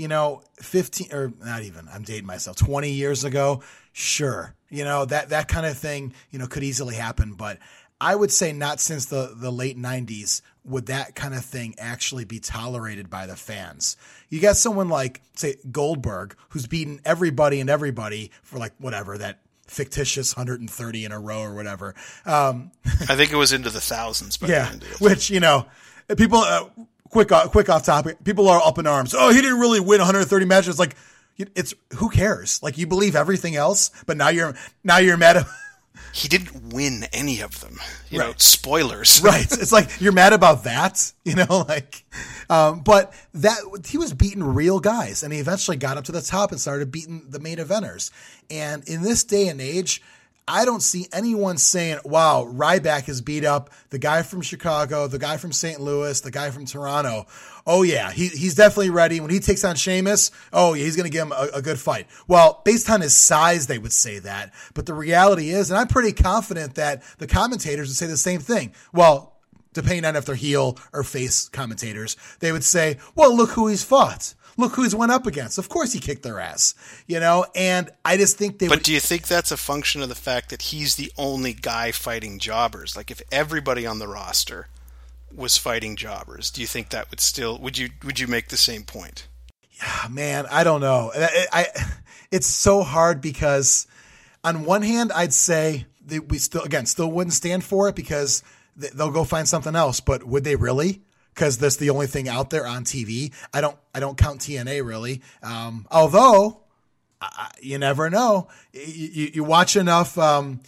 15 or not even, I'm dating myself, 20 years ago, sure, that kind of thing could easily happen, but I would say not since the late 90s would that kind of thing actually be tolerated by the fans. You got someone like, say, Goldberg, who's beaten everybody and everybody for like whatever, that fictitious 130 in a row or whatever. I think it was into the thousands. By yeah, the end of it. Which, people, quick off topic, people are up in arms. Oh, he didn't really win 130 matches. Like, it's, who cares? Like, you believe everything else, but now you're mad at... He didn't win any of them. Right. Spoilers. Right. It's like, you're mad about that, but that he was beating real guys, and he eventually got up to the top and started beating the main eventers. And in this day and age, I don't see anyone saying, wow, Ryback has beat up the guy from Chicago, the guy from St. Louis, the guy from Toronto. Oh, yeah, he's definitely ready. When he takes on Sheamus, oh, yeah, he's going to give him a good fight. Well, based on his size, they would say that. But the reality is, and I'm pretty confident that the commentators would say the same thing. Well, depending on if they're heel or face commentators, they would say, well, look who he's fought. Look who he's went up against. Of course he kicked their ass, and I just think But do you think that's a function of the fact that he's the only guy fighting jobbers? Like, if everybody on the roster was fighting jobbers, do you think that would you make the same point? Yeah, man, I don't know. It's so hard because on one hand, I'd say that we still wouldn't stand for it because they'll go find something else, but would they really? Because that's the only thing out there on TV. I don't count TNA really. Although you never know. You watch enough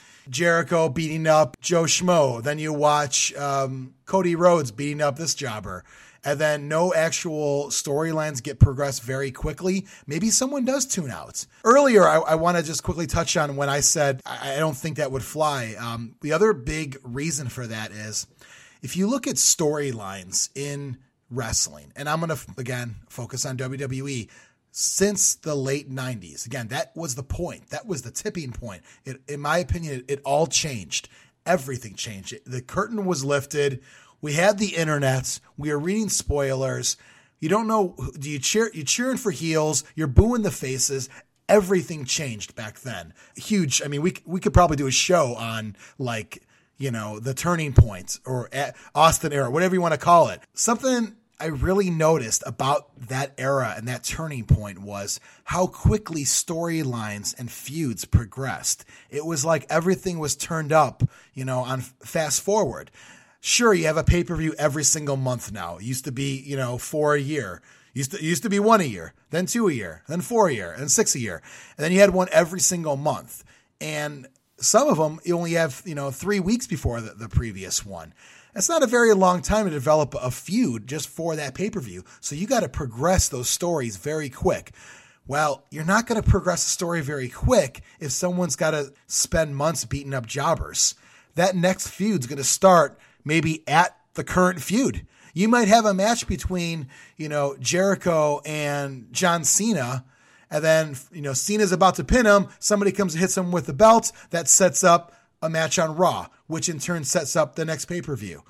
Jericho beating up Joe Schmo, then you watch Cody Rhodes beating up this jobber, and then no actual storylines get progressed very quickly. Maybe someone does tune out. Earlier, I want to just quickly touch on when I said I don't think that would fly. The other big reason for that is, if you look at storylines in wrestling, and I'm going to, again, focus on WWE, since the late 90s, again, that was the point. That was the tipping point. In my opinion, it all changed. Everything changed. The curtain was lifted. We had the internet. We were reading spoilers. You don't know, you're cheering for heels. You're booing the faces. Everything changed back then. Huge. I mean, we could probably do a show on, like, the turning point or Austin era, whatever you want to call it. Something I really noticed about that era and that turning point was how quickly storylines and feuds progressed. It was like everything was turned up, on fast forward. Sure, you have a pay-per-view every single month now. It used to be, 4 a year. Used to be 1 a year, then 2 a year, then 4 a year, and 6 a year. And then you had one every single month. And some of them, you only have, 3 weeks before the previous one. That's not a very long time to develop a feud just for that pay-per-view. So you got to progress those stories very quick. Well, you're not going to progress a story very quick if someone's got to spend months beating up jobbers. That next feud's going to start maybe at the current feud. You might have a match between, Jericho and John Cena, and then, Cena's about to pin him. Somebody comes and hits him with the belt. That sets up a match on Raw, which in turn sets up the next pay-per-view.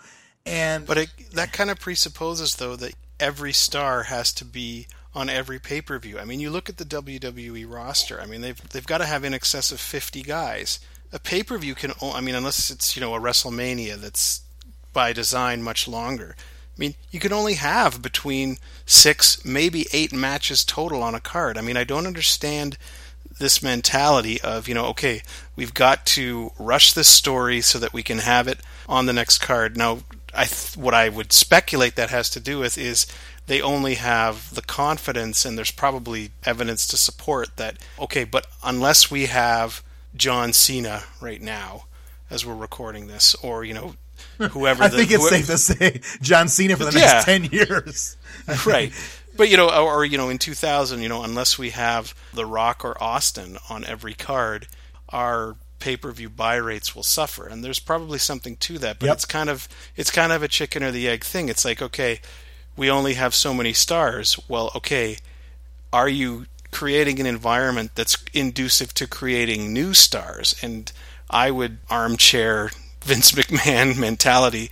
But that kind of presupposes, though, that every star has to be on every pay-per-view. I mean, you look at the WWE roster. I mean, they've got to have in excess of 50 guys. A pay-per-view can, unless it's, a WrestleMania that's by design much longer. I mean, you can only have between 6, maybe 8 matches total on a card. I mean, I don't understand this mentality of, okay, we've got to rush this story so that we can have it on the next card. Now, what I would speculate that has to do with is they only have the confidence, and there's probably evidence to support that, okay, but unless we have John Cena right now, as we're recording this, or, whoever. I think it's safe to say John Cena for the next 10 years. Right. But, or in 2000, unless we have The Rock or Austin on every card, our pay-per-view buy rates will suffer. And there's probably something to that, but it's kind of a chicken or the egg thing. It's like, okay, we only have so many stars. Well, okay, are you creating an environment that's conducive to creating new stars? And I would armchair Vince McMahon mentality.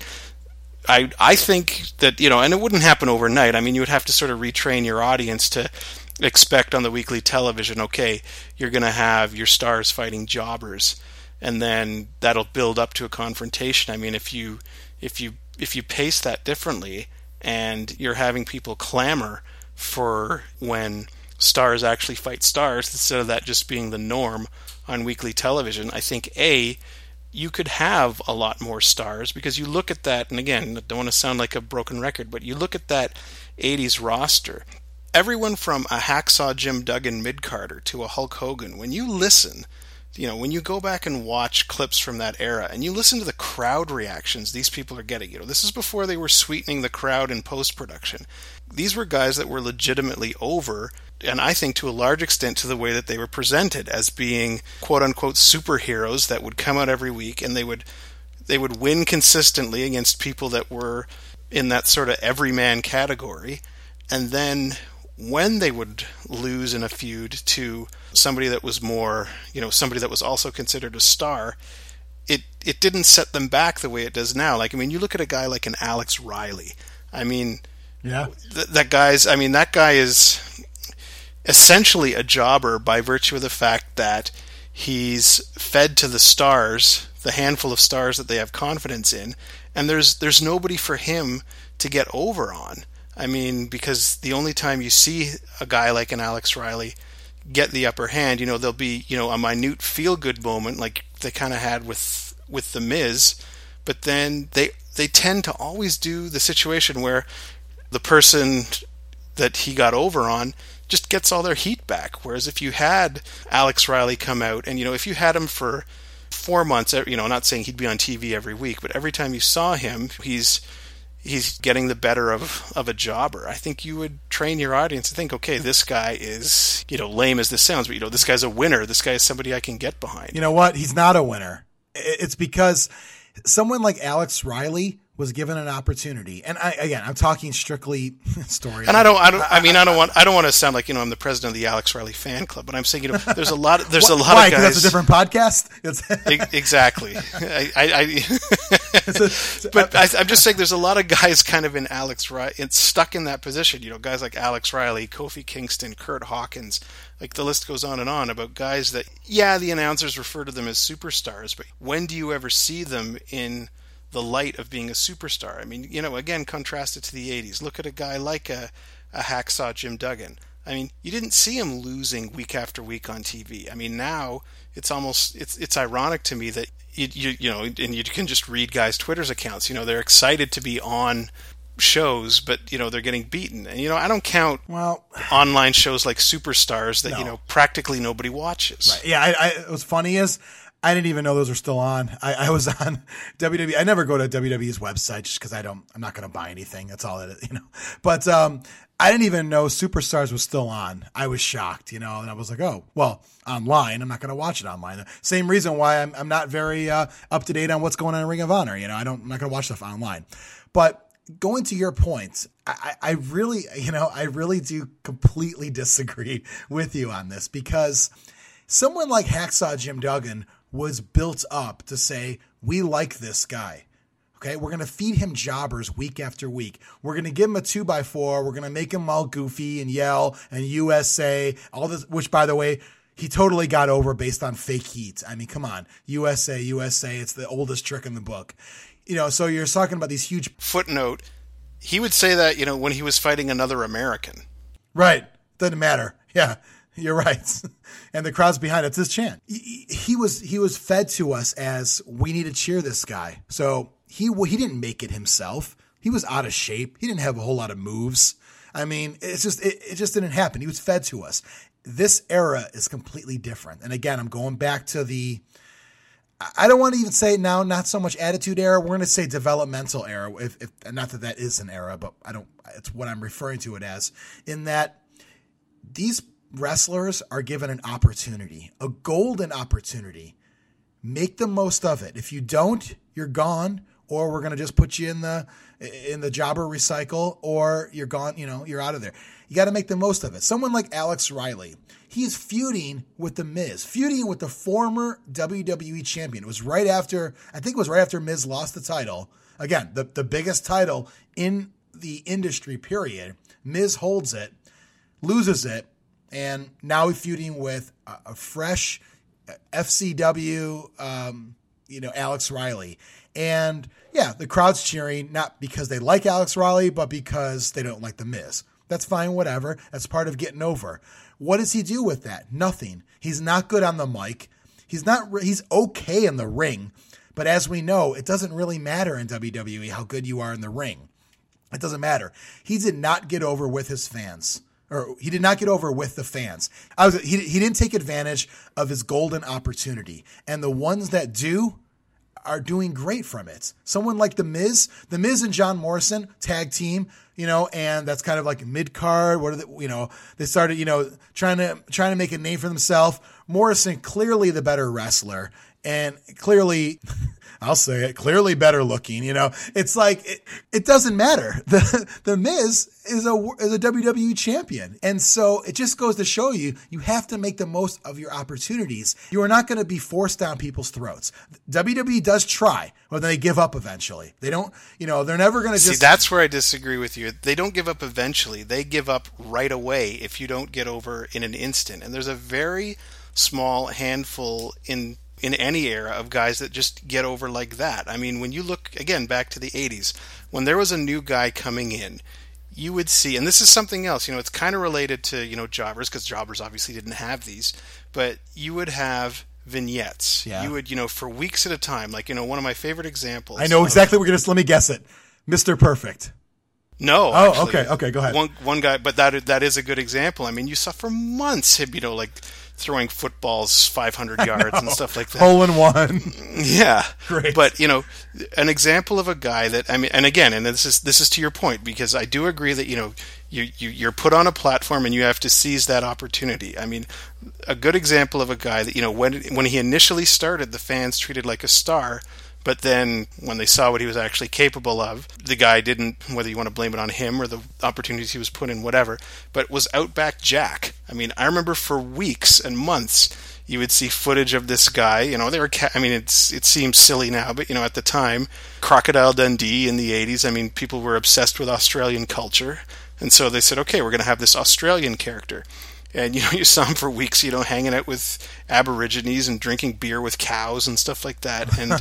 I think that, and it wouldn't happen overnight. I mean, you would have to sort of retrain your audience to expect on the weekly television, okay, you're going to have your stars fighting jobbers, and then that'll build up to a confrontation. I mean, if you pace that differently and you're having people clamor for when stars actually fight stars instead of that just being the norm on weekly television, I think you could have a lot more stars, because you look at that, and again, I don't want to sound like a broken record, but you look at that 80s roster, everyone from a Hacksaw Jim Duggan mid-carder to a Hulk Hogan, when you listen, when you go back and watch clips from that era, and you listen to the crowd reactions these people are getting, this is before they were sweetening the crowd in post-production. These were guys that were legitimately over, and I think to a large extent to the way that they were presented as being quote-unquote superheroes that would come out every week, and they would win consistently against people that were in that sort of everyman category. And then when they would lose in a feud to somebody that was more, somebody that was also considered a star, it didn't set them back the way it does now. Like, I mean, you look at a guy like an Alex Riley. I mean, that guy is essentially a jobber by virtue of the fact that he's fed to the stars, the handful of stars that they have confidence in, and there's nobody for him to get over on. I mean, because the only time you see a guy like an Alex Riley get the upper hand, there'll be, a minute feel-good moment like they kind of had with The Miz, but then they tend to always do the situation where the person that he got over on just gets all their heat back. Whereas if you had Alex Riley come out and, if you had him for 4 months, not saying he'd be on TV every week, but every time you saw him, he's getting the better of a jobber. I think you would train your audience to think, okay, this guy is, lame as this sounds, but, this guy's a winner. This guy is somebody I can get behind. You know what? He's not a winner. It's because someone like Alex Riley was given an opportunity, and I'm talking strictly story. And I don't want to sound like I'm the president of the Alex Riley fan club, but I'm saying there's a lot of guys. Why? Because that's a different podcast. Exactly. I'm just saying there's a lot of guys kind of in Alex Riley, stuck in that position. Guys like Alex Riley, Kofi Kingston, Kurt Hawkins. Like, the list goes on and on about guys that, the announcers refer to them as superstars, but when do you ever see them in the light of being a superstar? I mean, again, contrast it to the 80s. Look at a guy like a Hacksaw Jim Duggan. I mean, you didn't see him losing week after week on TV. I mean, now it's almost, it's ironic to me that and you can just read guys' Twitter's accounts. They're excited to be on shows, but they're getting beaten. And I don't count online shows like Superstars that practically nobody watches. Right. Yeah, what's funny is I didn't even know those were still on. I was on WWE. I never go to WWE's website just because I'm not going to buy anything. That's all it is, But I didn't even know Superstars was still on. I was shocked, and I was like, oh, well, online. I'm not going to watch it online. Same reason why I'm not very up to date on what's going on in Ring of Honor. I'm not going to watch stuff online. But going to your point, I really do completely disagree with you on this, because someone like Hacksaw Jim Duggan was built up to say, we like this guy. Okay, we're going to feed him jobbers week after week. We're going to give him a 2x4. We're going to make him all goofy and yell and USA, all this, which, by the way, he totally got over based on fake heat. I mean, come on. USA, it's the oldest trick in the book. So you're talking about these huge... Footnote, he would say that, when he was fighting another American. Right. Doesn't matter. Yeah, you're right. And the crowd's behind it. It's his chant. He was fed to us as, we need to cheer this guy. So he didn't make it himself. He was out of shape. He didn't have a whole lot of moves. I mean, it just didn't happen. He was fed to us. This era is completely different. And again, I'm going back to I don't want to even say now, not so much attitude era. We're going to say developmental era. If not that is an era, but it's what I'm referring to it as, in that these wrestlers are given an opportunity, a golden opportunity. Make the most of it. If you don't, you're gone, or we're going to just put you in the jobber recycle, or you're gone, you're out of there. You got to make the most of it. Someone like Alex Riley, he's feuding with The Miz, feuding with the former WWE champion. It was right after Miz lost the title. Again, the biggest title in the industry, period. Miz holds it, loses it, and now he's feuding with a fresh FCW, Alex Riley. And yeah, the crowd's cheering, not because they like Alex Riley, but because they don't like The Miz. That's fine, whatever. That's part of getting over. What does he do with that? Nothing. He's not good on the mic. He's okay in the ring, but as we know, it doesn't really matter in WWE how good you are in the ring. It doesn't matter. He did not get over with his fans. Or he did not get over with the fans. He didn't take advantage of his golden opportunity. And the ones that do are doing great from it. Someone like The Miz and John Morrison tag team, and that's kind of like mid-card. What are they, they started, trying to make a name for themselves. Morrison, clearly the better wrestler, and clearly, I'll say it, clearly better looking. It's like it doesn't matter. The Miz is a WWE champion, and so it just goes to show you have to make the most of your opportunities. You are not going to be forced down people's throats. WWE does try, but then they give up eventually. They don't. They're never going to just. See, that's where I disagree with you. They don't give up eventually. They give up right away if you don't get over in an instant. And there's a very small handful in any era of guys that just get over like that. I mean, when you look, again, back to the 80s, when there was a new guy coming in, you would see, and this is something else, it's kind of related to, jobbers, because jobbers obviously didn't have these, but you would have vignettes. Yeah. You would, for weeks at a time, like, one of my favorite examples. I know exactly let me guess it. Mr. Perfect. No. Oh, actually, okay, go ahead. One guy, but that is a good example. I mean, you saw for months him, like, throwing footballs 500 yards and stuff like that. Hole in one. Yeah. Great. But, an example of a guy that, I mean, and again, and this is to your point, because I do agree that, you're put on a platform and you have to seize that opportunity. I mean, a good example of a guy that, when he initially started, the fans treated like a star. But then when they saw what he was actually capable of, the guy didn't, whether you want to blame it on him or the opportunities he was put in, whatever, but was Outback Jack. I mean, I remember for weeks and months, you would see footage of this guy. It seems silly now, but, at the time, Crocodile Dundee in the 80s, I mean, people were obsessed with Australian culture. And so they said, okay, we're going to have this Australian character. And, you saw him for weeks, hanging out with Aborigines and drinking beer with cows and stuff like that. And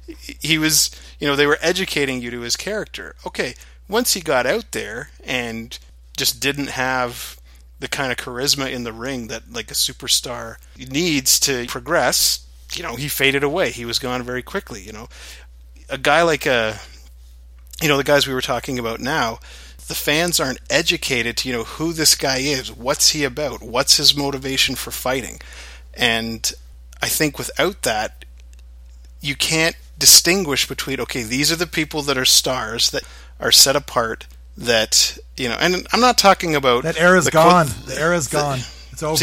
he was, they were educating you to his character. Okay, once he got out there and just didn't have the kind of charisma in the ring that, like, a superstar needs to progress, he faded away. He was gone very quickly, A guy like, the guys we were talking about now, the fans aren't educated to, who this guy is, what's he about, what's his motivation for fighting. And I think without that, you can't distinguish between, okay, these are the people that are stars, that are set apart, that, and I'm not talking about... That era's gone. The era's gone. It's over. See,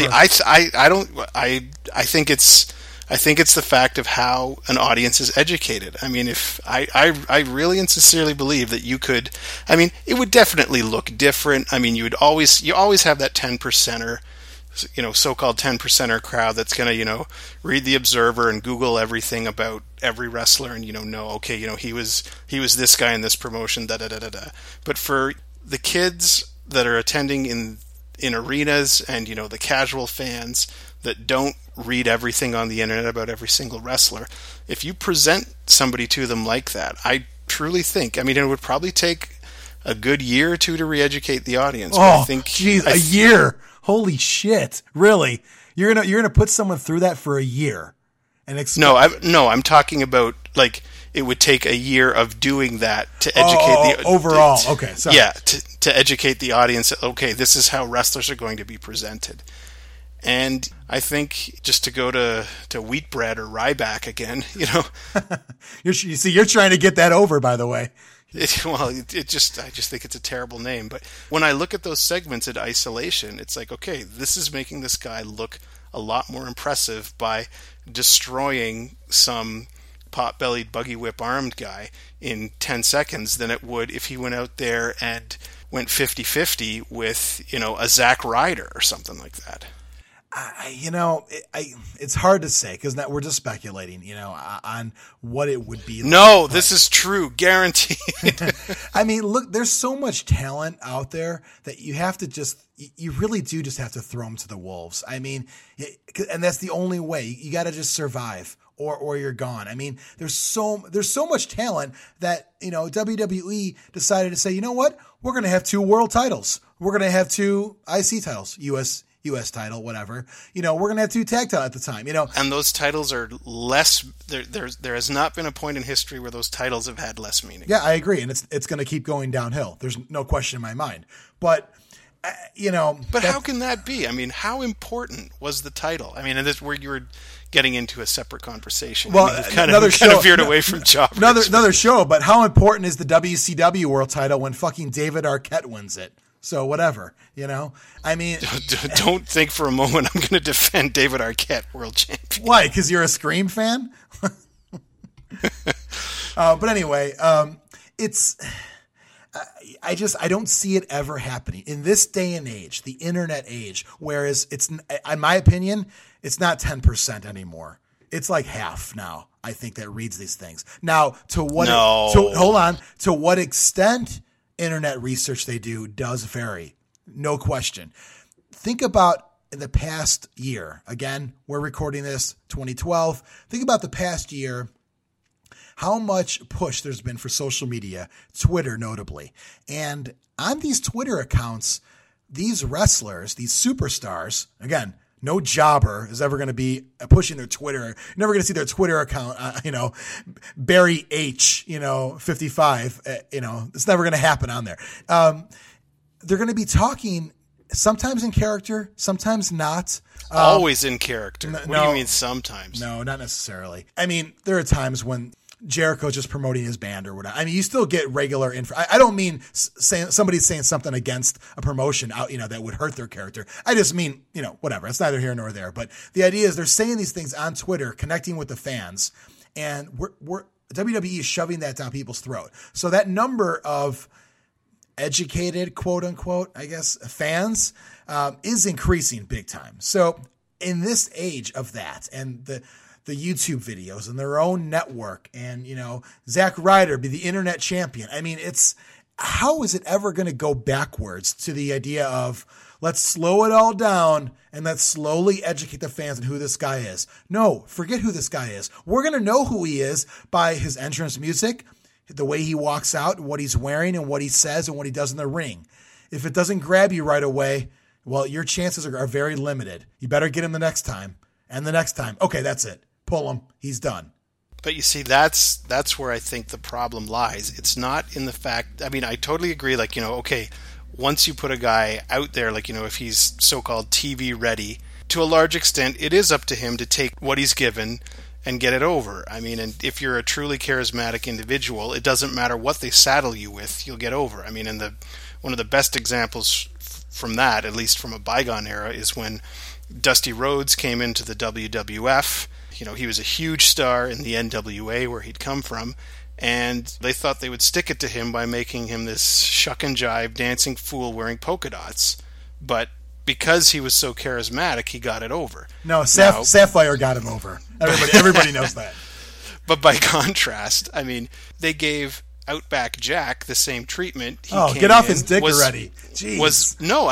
I think it's the fact of how an audience is educated. I mean, if I really and sincerely believe that you could, I mean, it would definitely look different. I mean, you always have that 10%er, so-called 10%er crowd that's going to, read the Observer and Google everything about every wrestler and, okay, he was this guy in this promotion, da-da-da-da-da. But for the kids that are attending in arenas and, the casual fans that don't read everything on the internet about every single wrestler, if you present somebody to them like that, I truly think, I mean, it would probably take a good year or two to re-educate the audience. Oh, geez, a year! Holy shit! Really? You're gonna put someone through that for a year? And I'm talking about, like, it would take a year of doing that to educate the overall. Okay, sorry. Yeah, to educate the audience. Okay, this is how wrestlers are going to be presented. And I think just to go to Wheatbread or Ryback again, You're trying to get that over, by the way. I just think it's a terrible name. But when I look at those segments in isolation, it's like, okay, this is making this guy look a lot more impressive by destroying some pot-bellied, buggy-whip-armed guy in 10 seconds than it would if he went out there and went 50-50 with, a Zack Ryder or something like that. It's hard to say because now we're just speculating, on what it would be. No, this is true, guaranteed. I mean, look, there's so much talent out there that you have to you really do just have to throw them to the wolves. I mean, and that's the only way. You got to just survive or you're gone. I mean, there's so much talent that, WWE decided to say, you know what? We're going to have 2 world titles. We're going to have 2 IC titles, US title, whatever. We're going to have 2 tag titles at the time, And those titles are less, there has not been a point in history where those titles have had less meaning. Yeah, I agree. And it's going to keep going downhill. There's no question in my mind. But, But how can that be? I mean, how important was the title? I mean, and this where you were getting into a separate conversation. Well, kind of veered away from jobbers. Another show, but how important is the WCW world title when fucking David Arquette wins it? So whatever, I mean, don't think for a moment I'm going to defend David Arquette, world champion. Why? Because you're a Scream fan? But anyway, I don't see it ever happening in this day and age, the internet age, whereas it's, in my opinion, it's not 10% anymore. It's like half now, I think, that reads these things. Now, to what extent internet research they do does vary. No question. Think about the past year. Again, we're recording this 2012. Think about the past year, how much push there's been for social media, Twitter notably. And on these Twitter accounts, these wrestlers, these superstars, again, no jobber is ever going to be pushing their Twitter. You're never going to see their Twitter account, Barry H, 55, it's never going to happen on there. They're going to be talking sometimes in character, sometimes not. Always in character. What do you mean sometimes? No, not necessarily. I mean, there are times when Jericho's just promoting his band or whatever. I mean, you still get regular info. I don't mean somebody saying something against a promotion out, that would hurt their character. I just mean, whatever. It's neither here nor there. But the idea is they're saying these things on Twitter, connecting with the fans, and WWE is shoving that down people's throat. So that number of educated, quote unquote, I guess, fans is increasing big time. So in this age of that and the YouTube videos and their own network and, Zack Ryder be the internet champion. I mean, how is it ever going to go backwards to the idea of let's slow it all down and let's slowly educate the fans on who this guy is? No, forget who this guy is. We're going to know who he is by his entrance music, the way he walks out, what he's wearing and what he says and what he does in the ring. If it doesn't grab you right away, well, your chances are very limited. You better get him the next time and the next time. Okay, that's it. Pull him. He's done. But you see, that's where I think the problem lies. It's not in the fact, I mean, I totally agree, okay, once you put a guy out there, if he's so-called TV ready, to a large extent, it is up to him to take what he's given and get it over. I mean, and if you're a truly charismatic individual, it doesn't matter what they saddle you with, you'll get over. I mean, and one of the best examples from that, at least from a bygone era, is when Dusty Rhodes came into the WWF. He was a huge star in the NWA where he'd come from, and they thought they would stick it to him by making him this shuck and jive dancing fool wearing polka dots. But because he was so charismatic, he got it over. No, Sapphire got him over. Everybody knows that. But by contrast, I mean, they gave Outback Jack the same treatment. Get off his dick already. Jeez.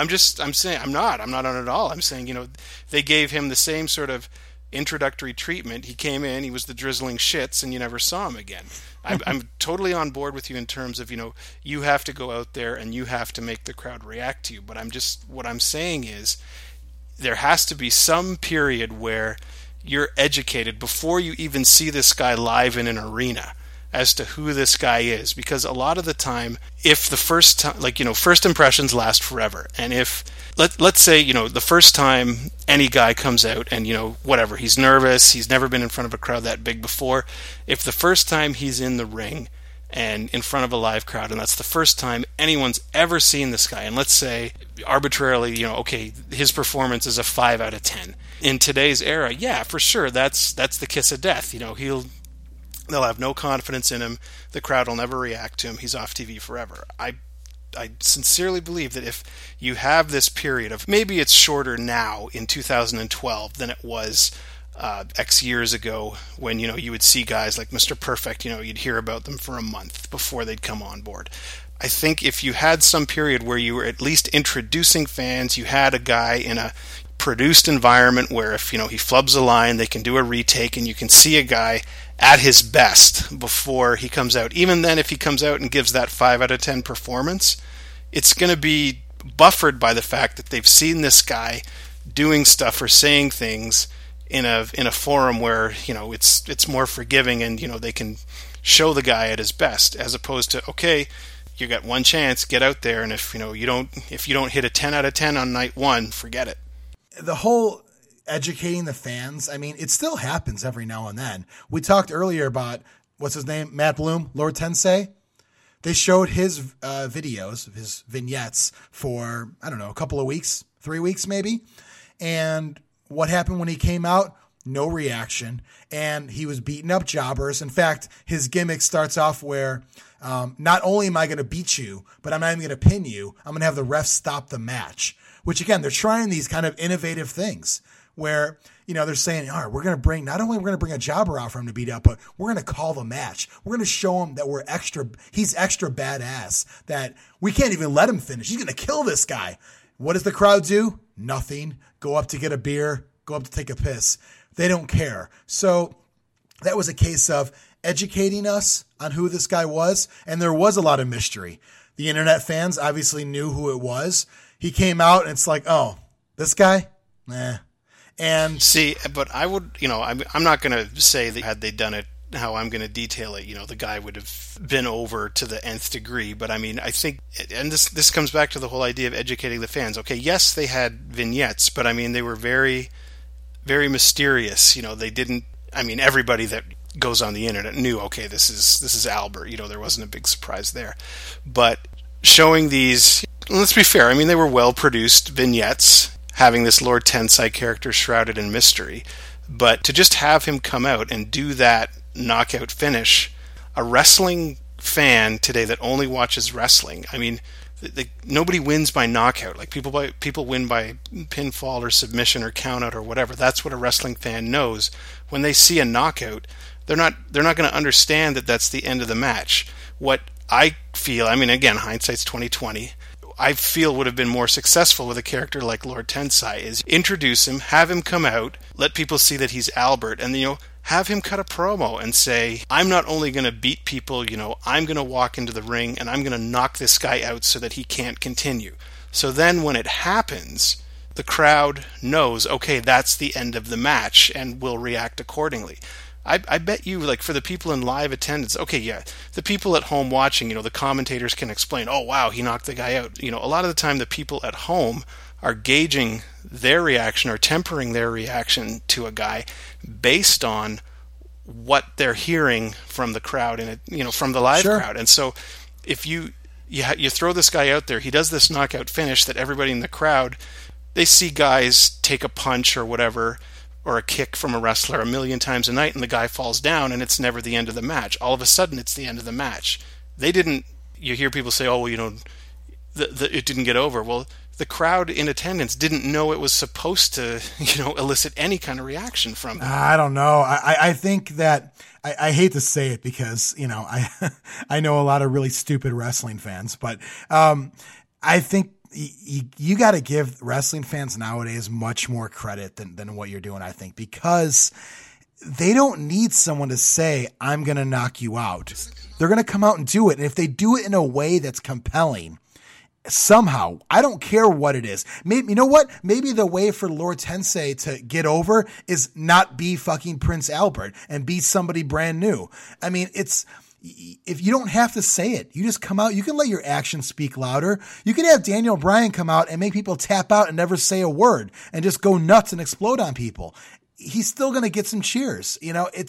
I'm not on it all. I'm saying, they gave him the same sort of introductory treatment. He came in, he was the drizzling shits, and you never saw him again. I'm totally on board with you in terms of, you have to go out there and you have to make the crowd react to you. But what I'm saying is there has to be some period where you're educated before you even see this guy live in an arena. as to who this guy is, because a lot of the time, if the first time, first impressions last forever, and if let's say, the first time any guy comes out and, whatever, he's nervous, he's never been in front of a crowd that big before, if the first time he's in the ring and in front of a live crowd, and that's the first time anyone's ever seen this guy, and let's say arbitrarily, okay, his performance is a 5 out of 10. In today's era, yeah, for sure, that's the kiss of death. They'll have no confidence in him. The crowd will never react to him. He's off TV forever. I sincerely believe that if you have this period of, maybe it's shorter now in 2012 than it was X years ago when, you would see guys like Mr. Perfect, you'd hear about them for a month before they'd come on board. I think if you had some period where you were at least introducing fans, you had a guy in a produced environment where if, he flubs a line, they can do a retake and you can see a guy at his best before he comes out. Even then, if he comes out and gives that 5 out of 10 performance, it's going to be buffered by the fact that they've seen this guy doing stuff or saying things in a forum where, it's more forgiving and, they can show the guy at his best, as opposed to, okay, you got one chance, get out there, and if you don't hit a 10 out of 10 on night one, forget it. The whole educating the fans, I mean, it still happens every now and then. We talked earlier about, what's his name, Matt Bloom, Lord Tensei. They showed his videos, his vignettes for, I don't know, a couple of weeks, 3 weeks maybe. And what happened when he came out? No reaction. And he was beating up jobbers. In fact, his gimmick starts off where not only am I going to beat you, but I'm not even going to pin you. I'm going to have the ref stop the match. Which, again, they're trying these kind of innovative things where, they're saying, all right, we're going to bring a jobber out for him to beat up, but we're going to call the match. We're going to show him that he's extra badass, that we can't even let him finish. He's going to kill this guy. What does the crowd do? Nothing. Go up to get a beer, go up to take a piss. They don't care. So that was a case of educating us on who this guy was, and there was a lot of mystery. The internet fans obviously knew who it was. He came out and it's like, oh, this guy? Nah. And see, but I would, I'm not going to say that had they done it how I'm going to detail it, the guy would have been over to the nth degree. But I mean, I think, and this comes back to the whole idea of educating the fans. Okay, yes, they had vignettes, but I mean, they were very, very mysterious. They didn't, I mean, everybody that goes on the internet knew, okay, this is Albert. There wasn't a big surprise there. But showing these, let's be fair, I mean, they were well-produced vignettes, having this Lord Tensei character shrouded in mystery. But to just have him come out and do that knockout finish, a wrestling fan today that only watches wrestling, I mean, nobody wins by knockout. Like people win by pinfall or submission or countout or whatever. That's what a wrestling fan knows. When they see a knockout, they're not going to understand that that's the end of the match. What I feel, I mean, again, hindsight's 20/20. I feel would have been more successful with a character like Lord Tensei is introduce him, have him come out, let people see that he's Albert, and have him cut a promo and say, I'm not only going to beat people, I'm going to walk into the ring and I'm going to knock this guy out so that he can't continue. So then when it happens, the crowd knows, okay, that's the end of the match and will react accordingly. I bet you, like, for the people in live attendance, okay, yeah, the people at home watching, the commentators can explain, oh, wow, he knocked the guy out. A lot of the time the people at home are gauging their reaction or tempering their reaction to a guy based on what they're hearing from the crowd and from the live crowd. And so if you throw this guy out there, he does this knockout finish that everybody in the crowd, they see guys take a punch or whatever, or a kick from a wrestler a million times a night, and the guy falls down, and it's never the end of the match. All of a sudden, it's the end of the match. You hear people say, oh, well, it didn't get over. Well, the crowd in attendance didn't know it was supposed to, elicit any kind of reaction from them. I don't know. I think that, I hate to say it because, I know a lot of really stupid wrestling fans, but I think you got to give wrestling fans nowadays much more credit than what you're doing, I think, because they don't need someone to say, I'm going to knock you out. They're going to come out and do it. And if they do it in a way that's compelling, somehow, I don't care what it is. Maybe, you know what? Maybe the way for Lord Tensei to get over is not be fucking Prince Albert and be somebody brand new. I mean, if you don't have to say it, you just come out, you can let your actions speak louder. You can have Daniel Bryan come out and make people tap out and never say a word and just go nuts and explode on people. He's still going to get some cheers.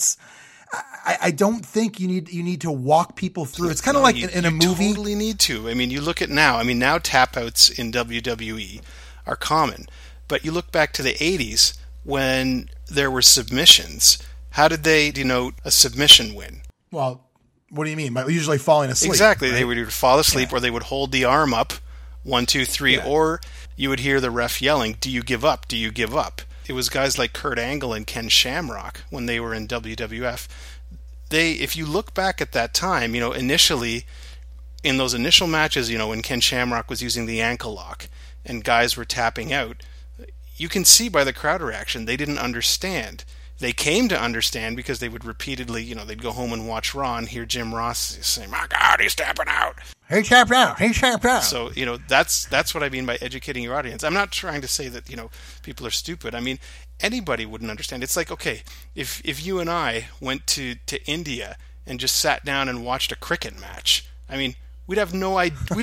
I don't think you need to walk people through. It's kind of like in a movie. You totally need to. I mean, you look at now. I mean, now tap outs in WWE are common. But you look back to the 80s when there were submissions. How did they denote a submission win? Well, what do you mean? By usually falling asleep. Exactly. Right? They would either fall asleep or they would hold the arm up, 1, 2, 3, or you would hear the ref yelling, "Do you give up? Do you give up?" It was guys like Kurt Angle and Ken Shamrock when they were in WWF. If you look back at that time, initially, in those initial matches, when Ken Shamrock was using the ankle lock and guys were tapping out, you can see by the crowd reaction, they didn't understand. They came to understand because they would repeatedly, they'd go home and watch Raw and hear Jim Ross say, "My God, he's tapping out. He tapped out. He tapped out." So, that's what I mean by educating your audience. I'm not trying to say that, people are stupid. I mean, anybody wouldn't understand. It's like, okay, if you and I went to India and just sat down and watched a cricket match, I mean, we'd have no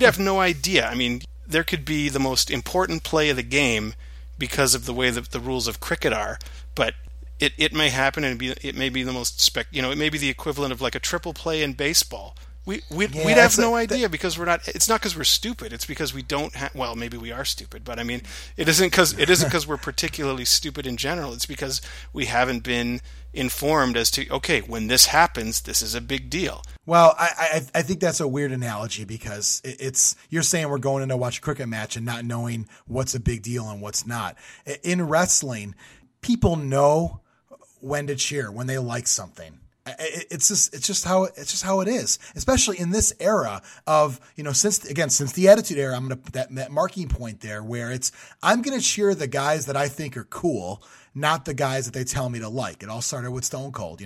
idea. I mean, there could be the most important play of the game because of the way that the rules of cricket are, but it may happen and it may be the most it may be the equivalent of like a triple play in baseball. We'd have no idea because we're not. It's not because we're stupid. It's because we don't. Well, maybe we are stupid, but I mean, it isn't because we're particularly stupid in general. It's because we haven't been informed as to, okay, when this happens, this is a big deal. Well, I think that's a weird analogy because you're saying we're going in to watch a cricket match and not knowing what's a big deal and what's not. In wrestling, people know when to cheer when they like something. It's just how it is, especially in this era of, since the Attitude Era. I'm going to that marking point there where I'm going to cheer the guys that I think are cool, not the guys that they tell me to like. It all started with Stone Cold,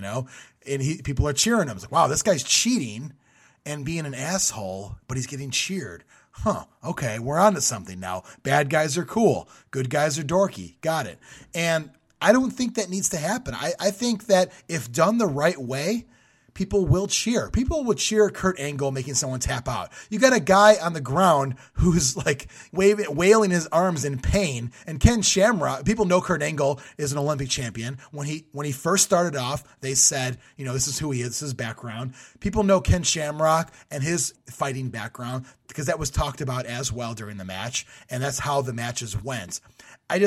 and people are cheering him. It's like, wow, this guy's cheating and being an asshole, but he's getting cheered. Huh. Okay. We're on to something now. Bad guys are cool. Good guys are dorky. Got it. And I don't think that needs to happen. I think that if done the right way, people will cheer. People would cheer Kurt Angle making someone tap out. You got a guy on the ground who's like wailing his arms in pain. And Ken Shamrock, people know Kurt Angle is an Olympic champion. When he first started off, they said, this is who he is, this is his background. People know Ken Shamrock and his fighting background because that was talked about as well during the match. And that's how the matches went. I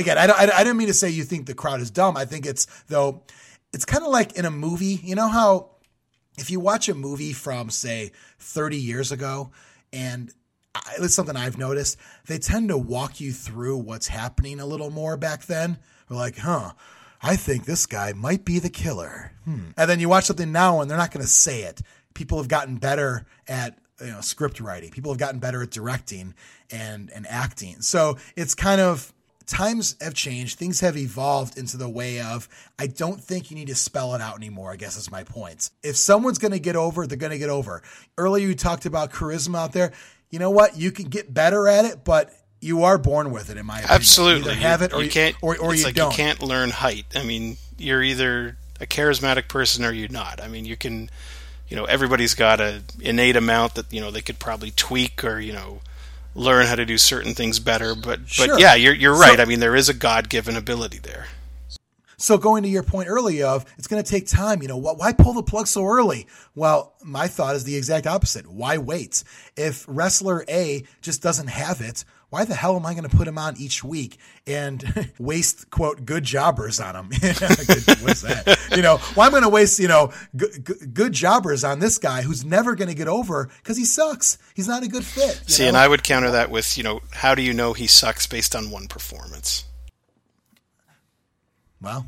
don't mean to say you think the crowd is dumb. I think it's kind of like in a movie. You know how if you watch a movie from, say, 30 years ago, and it's something I've noticed, they tend to walk you through what's happening a little more back then. We're like, I think this guy might be the killer. And then you watch something now and they're not going to say it. People have gotten better at script writing. People have gotten better at directing and acting. So it's kind of, times have changed. Things have evolved into the way of, I don't think you need to spell it out anymore, I guess is my point. If someone's going to get over, they're going to get over. Earlier you talked about charisma out there. You know what? You can get better at it, but you are born with it, in my opinion. Absolutely. You either have it or you can't, or it's you like don't. You can't learn height. I mean, you're either a charismatic person or you're not. I mean, you can, everybody's got an innate amount that, they could probably tweak or, learn how to do certain things better, but sure. Yeah, you're right. I mean, there is a God-given ability there. So going to your point earlier of it's going to take time, why pull the plug so early? Well, my thought is the exact opposite. Why wait? If wrestler A just doesn't have it, why the hell am I going to put him on each week and waste, quote, good jobbers on him? What's that? Why am I going to waste, good jobbers on this guy who's never going to get over because he sucks. He's not a good fit. See, and I would counter that with, how do you know he sucks based on one performance? Well.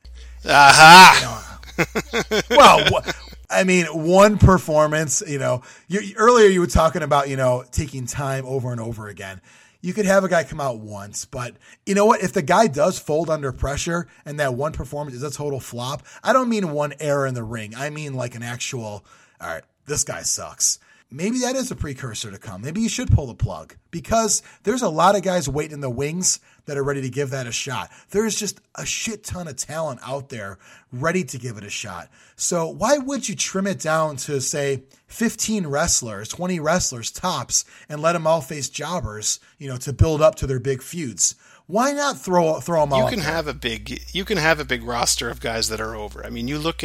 Aha! Well, I mean, one performance, earlier you were talking about, taking time over and over again. You could have a guy come out once, but you know what? If the guy does fold under pressure and that one performance is a total flop, I don't mean one error in the ring. I mean like an actual, all right, this guy sucks. maybe that is a precursor to come. Maybe you should pull the plug because there's a lot of guys waiting in the wings that are ready to give that a shot. There's just a shit ton of talent out there ready to give it a shot. So why would you trim it down to, say, 15 wrestlers, 20 wrestlers tops, and let them all face jobbers, to build up to their big feuds? Why not throw them all? You can have a big roster of guys that are over. I mean,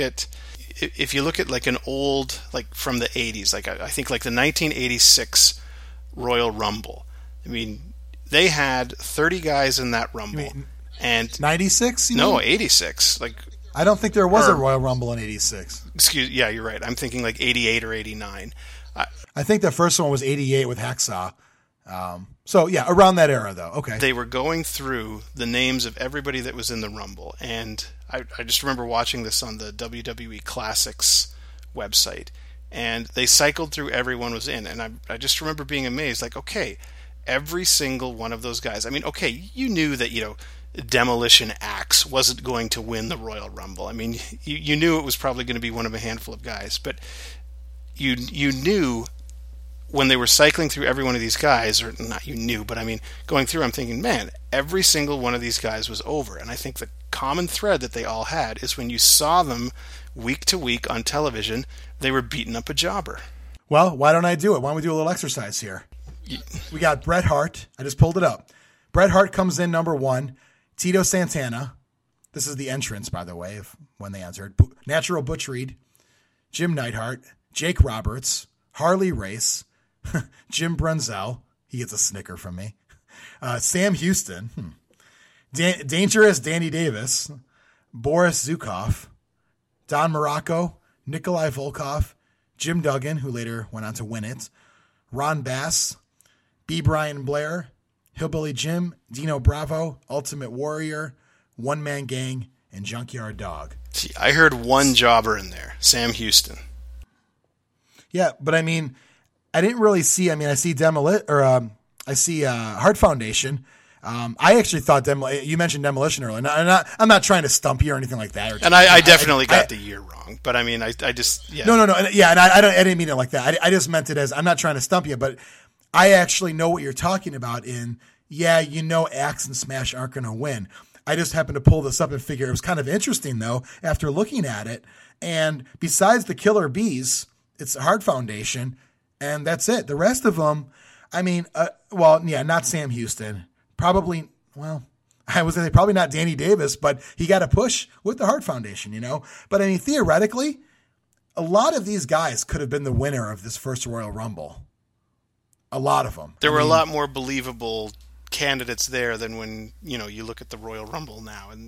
if you look at like an old, like from the 80s, like I think like the 1986 Royal Rumble. I mean, they had 30 guys in that Rumble. And 96? No, 86. Like, I don't think there was a Royal Rumble in 86. Yeah, you're right. I'm thinking like 88 or 89. I think the first one was 88 with Hacksaw. So yeah, around that era though. Okay. They were going through the names of everybody that was in the Rumble, and I just remember watching this on the WWE Classics website, and they cycled through everyone was in, and I just remember being amazed, like, okay, every single one of those guys. I mean, okay, you knew that, Demolition Axe wasn't going to win the Royal Rumble. I mean, you knew it was probably going to be one of a handful of guys, but you knew when they were cycling through every one of these guys, or not you knew, but I mean, going through, I'm thinking, man, every single one of these guys was over. And I think the common thread that they all had is when you saw them week to week on television, they were beating up a jobber. Well, why don't I do it? Why don't we do a little exercise here? We got Bret Hart. I just pulled it up. Bret Hart comes in number 1. Tito Santana. This is the entrance, by the way, of when they entered. Natural Butch Reed. Jim Neidhart. Jake Roberts. Harley Race. Jim Brunzell. He gets a snicker from me. Sam Houston. Dangerous Danny Davis. Boris Zukov. Don Morocco. Nikolai Volkov. Jim Duggan, who later went on to win it. Ron Bass. B. Brian Blair. Hillbilly Jim. Dino Bravo. Ultimate Warrior. One Man Gang. And Junkyard Dog. See, I heard one jobber in there. Sam Houston. Yeah, but I mean, I didn't really see. I mean, I see I see Heart Foundation. I actually thought you mentioned Demolition earlier. I'm not trying to stump you or anything like that. And I definitely got the year wrong. But I mean, I just yeah. No. Yeah, and I didn't mean it like that. I just meant it as I'm not trying to stump you, but I actually know what you're talking about. Axe and Smash aren't going to win. I just happened to pull this up and figure it was kind of interesting though after looking at it. And besides the Killer Bees, it's the Heart Foundation, and that's it. The rest of them, I mean, not Sam Houston. Probably, I was going to say probably not Danny Davis, but he got a push with the Heart Foundation, But I mean, theoretically, a lot of these guys could have been the winner of this first Royal Rumble. A lot of them. There were a lot more believable candidates there than when, you look at the Royal Rumble now and,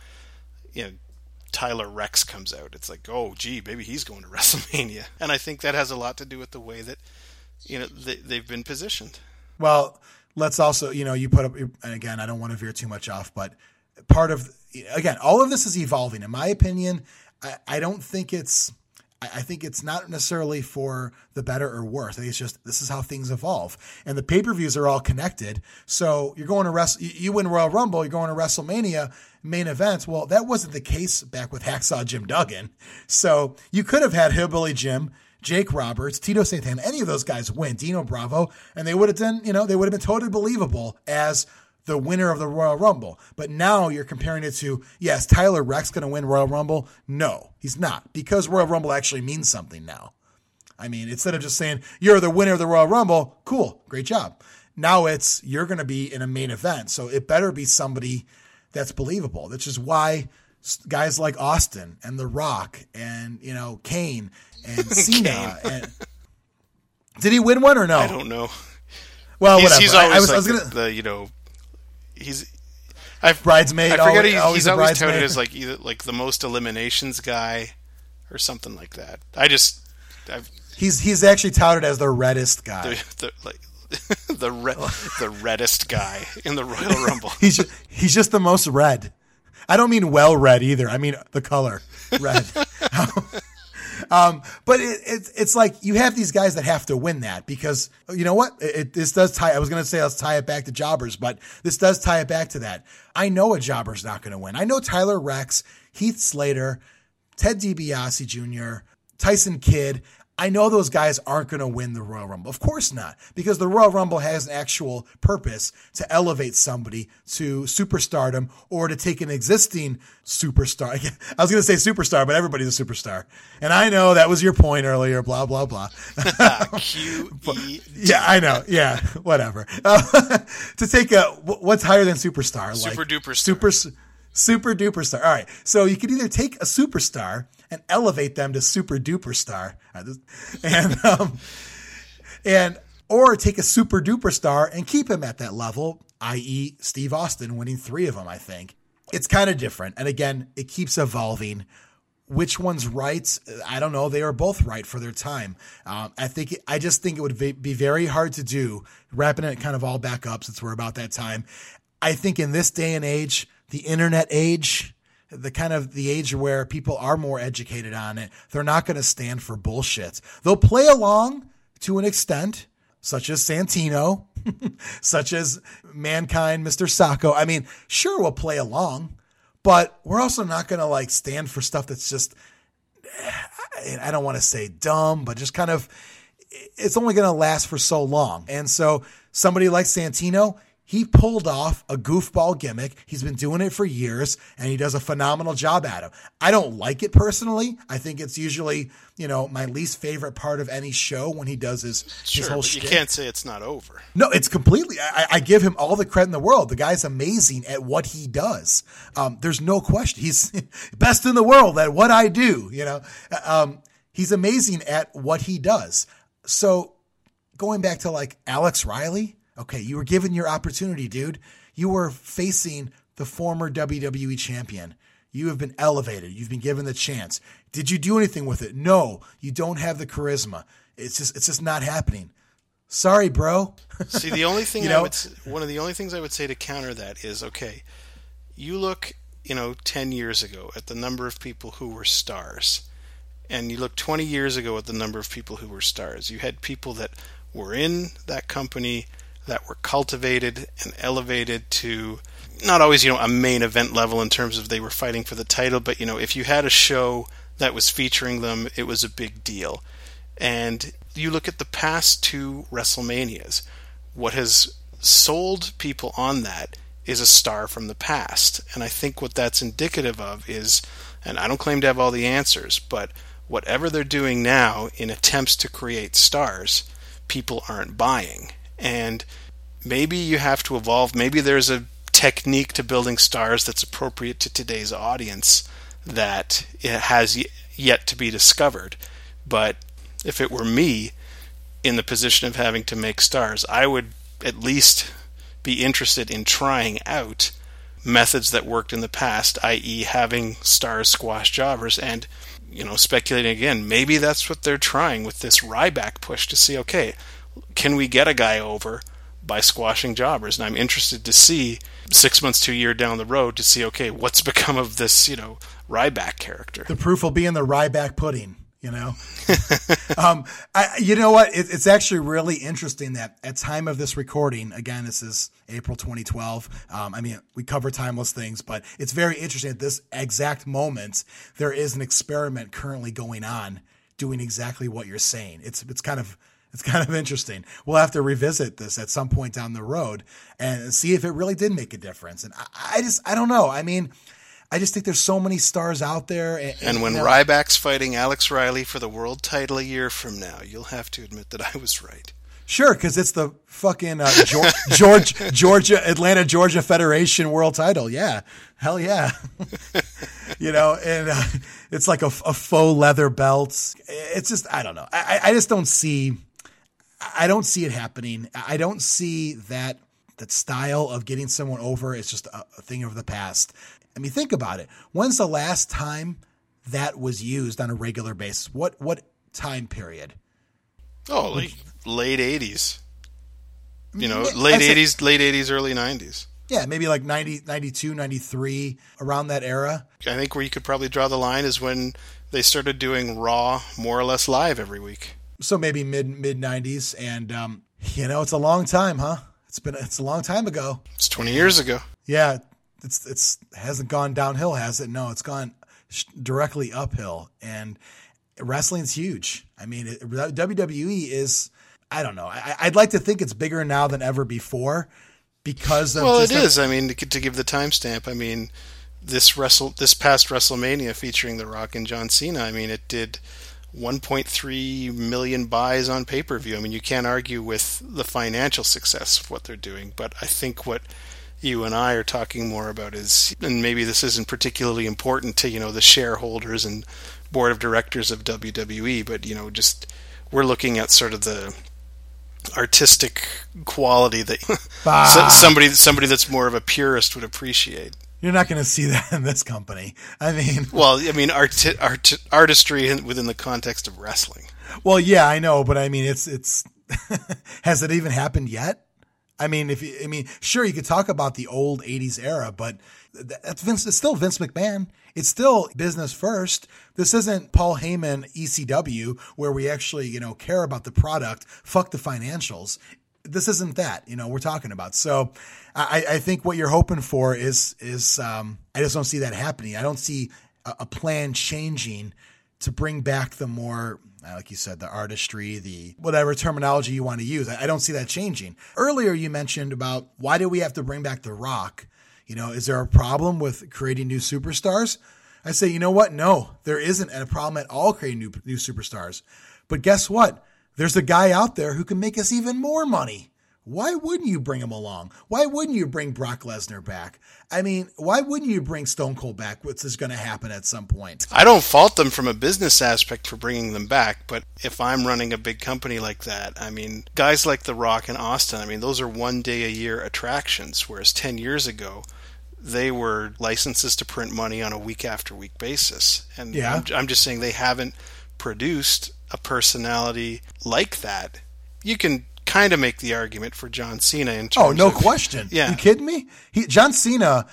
Tyler Rex comes out. It's like, oh, gee, maybe he's going to WrestleMania. And I think that has a lot to do with the way that, they've been positioned. Well, let's also, you put up, and again, I don't want to veer too much off, but part of, again, all of this is evolving. In my opinion, I think it's not necessarily for the better or worse. I think it's just, this is how things evolve. And the pay-per-views are all connected. So you're going to you win Royal Rumble, you're going to WrestleMania main events. Well, that wasn't the case back with Hacksaw Jim Duggan. So you could have had Hillbilly Jim, Jake Roberts, Tito Santana, any of those guys win, Dino Bravo, and they would have done, they would have been totally believable as the winner of the Royal Rumble. But now you're comparing it to, yes, Tyler Rex going to win Royal Rumble? No, he's not, because Royal Rumble actually means something now. I mean, instead of just saying, you're the winner of the Royal Rumble, cool, great job. Now it's, you're going to be in a main event, so it better be somebody that's believable, which is why guys like Austin and The Rock and, Kane and Cena. And, did he win one or no? I don't know. Well, whatever. He's always bridesmaid. I forget he's always touted as either the most eliminations guy or something like that. He's actually touted as the reddest guy. The reddest guy in the Royal Rumble. He's just the most red. I don't mean well red either. I mean the color red. But it's like you have these guys that have to win that because you know what? This does tie. I was going to say let's tie it back to jobbers, but this does tie it back to that. I know a jobber's not going to win. I know Tyler Rex, Heath Slater, Ted DiBiase Jr., Tyson Kidd. I know those guys aren't going to win the Royal Rumble. Of course not, because the Royal Rumble has an actual purpose to elevate somebody to superstardom or to take an existing superstar. I was going to say superstar, but everybody's a superstar. And I know that was your point earlier, blah, blah, blah. Q-E-D. Yeah, I know. Yeah, whatever. To take what's higher than superstar? Super duper star. Super duper star. All right. So you could either take a superstar and elevate them to super duper star, or take a super duper star and keep him at that level, i.e. Steve Austin winning 3 of them, I think. It's kind of different. And again, it keeps evolving. Which one's right? I don't know. They are both right for their time. I just think it would be very hard to do, wrapping it kind of all back up since we're about that time. I think in this day and age, the internet age, the age where people are more educated on it, they're not going to stand for bullshit. They'll play along to an extent, such as Santino, such as Mankind, Mr. Sacco. I mean, sure, we'll play along, but we're also not going to stand for stuff that's just, I don't want to say dumb, but just kind of, it's only going to last for so long. And so somebody like Santino, he pulled off a goofball gimmick. He's been doing it for years, and he does a phenomenal job at it. I don't like it personally. I think it's usually, my least favorite part of any show when he does his whole shtick. You can't say it's not over. No, it's completely. I give him all the credit in the world. The guy's amazing at what he does. There's no question. He's best in the world at what I do. He's amazing at what he does. So going back to Alex Riley. Okay, you were given your opportunity, dude. You were facing the former WWE champion. You have been elevated. You've been given the chance. Did you do anything with it? No, you don't have the charisma. It's just not happening. Sorry, bro. See, the only thing one of the only things I would say to counter that is, okay, you look, 10 years ago at the number of people who were stars, and you look 20 years ago at the number of people who were stars. You had people that were in that company that were cultivated and elevated to not always, a main event level in terms of they were fighting for the title, but, if you had a show that was featuring them, it was a big deal. And you look at the past 2 WrestleManias, what has sold people on that is a star from the past. And I think what that's indicative of is, and I don't claim to have all the answers, but whatever they're doing now in attempts to create stars, people aren't buying. And maybe you have to evolve. Maybe there's a technique to building stars that's appropriate to today's audience that it has yet to be discovered. But if it were me in the position of having to make stars, I would at least be interested in trying out methods that worked in the past, i.e. having stars squash jobbers and, speculating again, maybe that's what they're trying with this Ryback push to see, okay, can we get a guy over by squashing jobbers? And I'm interested to see 6 months to a year down the road to see, okay, what's become of this, Ryback character. The proof will be in the Ryback pudding, you know what? It's actually really interesting that at time of this recording, again, this is April 2012. We cover timeless things, but it's very interesting at this exact moment, there is an experiment currently going on doing exactly what you're saying. It's kind of interesting. We'll have to revisit this at some point down the road and see if it really did make a difference. And I don't know. I just think there's so many stars out there. And when Ryback's fighting Alex Riley for the world title a year from now, you'll have to admit that I was right. Sure, because it's the fucking Atlanta, Georgia Federation world title. Yeah, hell yeah. And it's like a faux leather belt. It's just, I don't know. I just don't see. I don't see it happening. I don't see that style of getting someone over. It's just a thing of the past. Think about it. When's the last time that was used on a regular basis? What time period? Oh, late 80s. Late 80s, early 90s. Yeah, maybe like 90, 92, 93, around that era. I think where you could probably draw the line is when they started doing Raw more or less live every week. So maybe mid 90s, and it's a long time, huh? It's a long time ago. It's 20 years ago. Yeah, it's hasn't gone downhill, has it? No, it's gone directly uphill. And wrestling's huge. I mean, WWE is, I don't know. I'd like to think it's bigger now than ever before because of. Well, it is. I mean, to give the timestamp, I mean, this past WrestleMania featuring The Rock and John Cena, I mean, it did 1.3 million buys on pay-per-view. I mean, you can't argue with the financial success of what they're doing, but I think what you and I are talking more about is, and maybe this isn't particularly important to, the shareholders and board of directors of WWE, but, just we're looking at sort of the artistic quality that somebody that's more of a purist would appreciate. You're not going to see that in this company. I mean, well, I mean, artistry within the context of wrestling. Well, yeah, I know, but I mean, it's has it even happened yet? I mean, sure, you could talk about the old '80s era, but that's Vince. It's still Vince McMahon. It's still business first. This isn't Paul Heyman ECW where we actually, care about the product. Fuck the financials. This isn't that, we're talking about. So I think what you're hoping for is I just don't see that happening. I don't see a plan changing to bring back the more, like you said, the artistry, the whatever terminology you want to use. I don't see that changing. Earlier you mentioned about why do we have to bring back The Rock? Is there a problem with creating new superstars? I say, you know what? No, there isn't a problem at all creating new superstars. But guess what? There's a guy out there who can make us even more money. Why wouldn't you bring him along? Why wouldn't you bring Brock Lesnar back? I mean, why wouldn't you bring Stone Cold back? Which is going to happen at some point. I don't fault them from a business aspect for bringing them back, but if I'm running a big company like that, I mean, guys like The Rock and Austin, I mean, those are one-day-a-year attractions, whereas 10 years ago, they were licenses to print money on a week-after-week basis. And yeah. I'm just saying they haven't produced a personality like that. You can kind of make the argument for John Cena in terms of... question. Yeah. You kidding me? John Cena,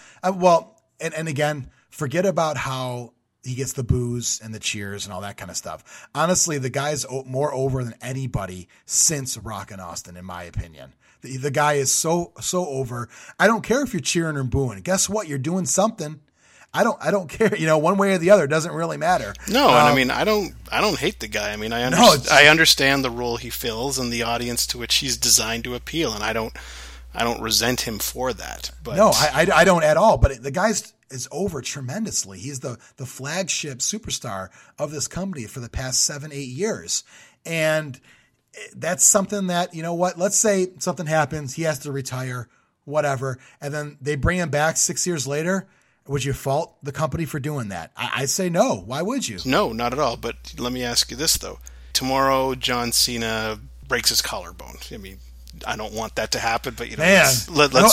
and again, forget about how he gets the boos and the cheers and all that kind of stuff. Honestly, the guy's more over than anybody since Rock and Austin, in my opinion. The guy is so over. I don't care if you're cheering or booing. Guess what? You're doing something. I don't care, one way or the other. It doesn't really matter. No, and I mean, I don't hate the guy. I mean, I understand the role he fills and the audience to which he's designed to appeal, and I don't resent him for that. But no, I don't at all. But the guy is over tremendously. He's the flagship superstar of this company for the past 7-8 years, and that's something that, let's say something happens, he has to retire, whatever, and then they bring him back 6 years later. Would you fault the company for doing that? I say no. Why would you? No, not at all. But let me ask you this, though. Tomorrow, John Cena breaks his collarbone. I mean, I don't want that to happen, but, let's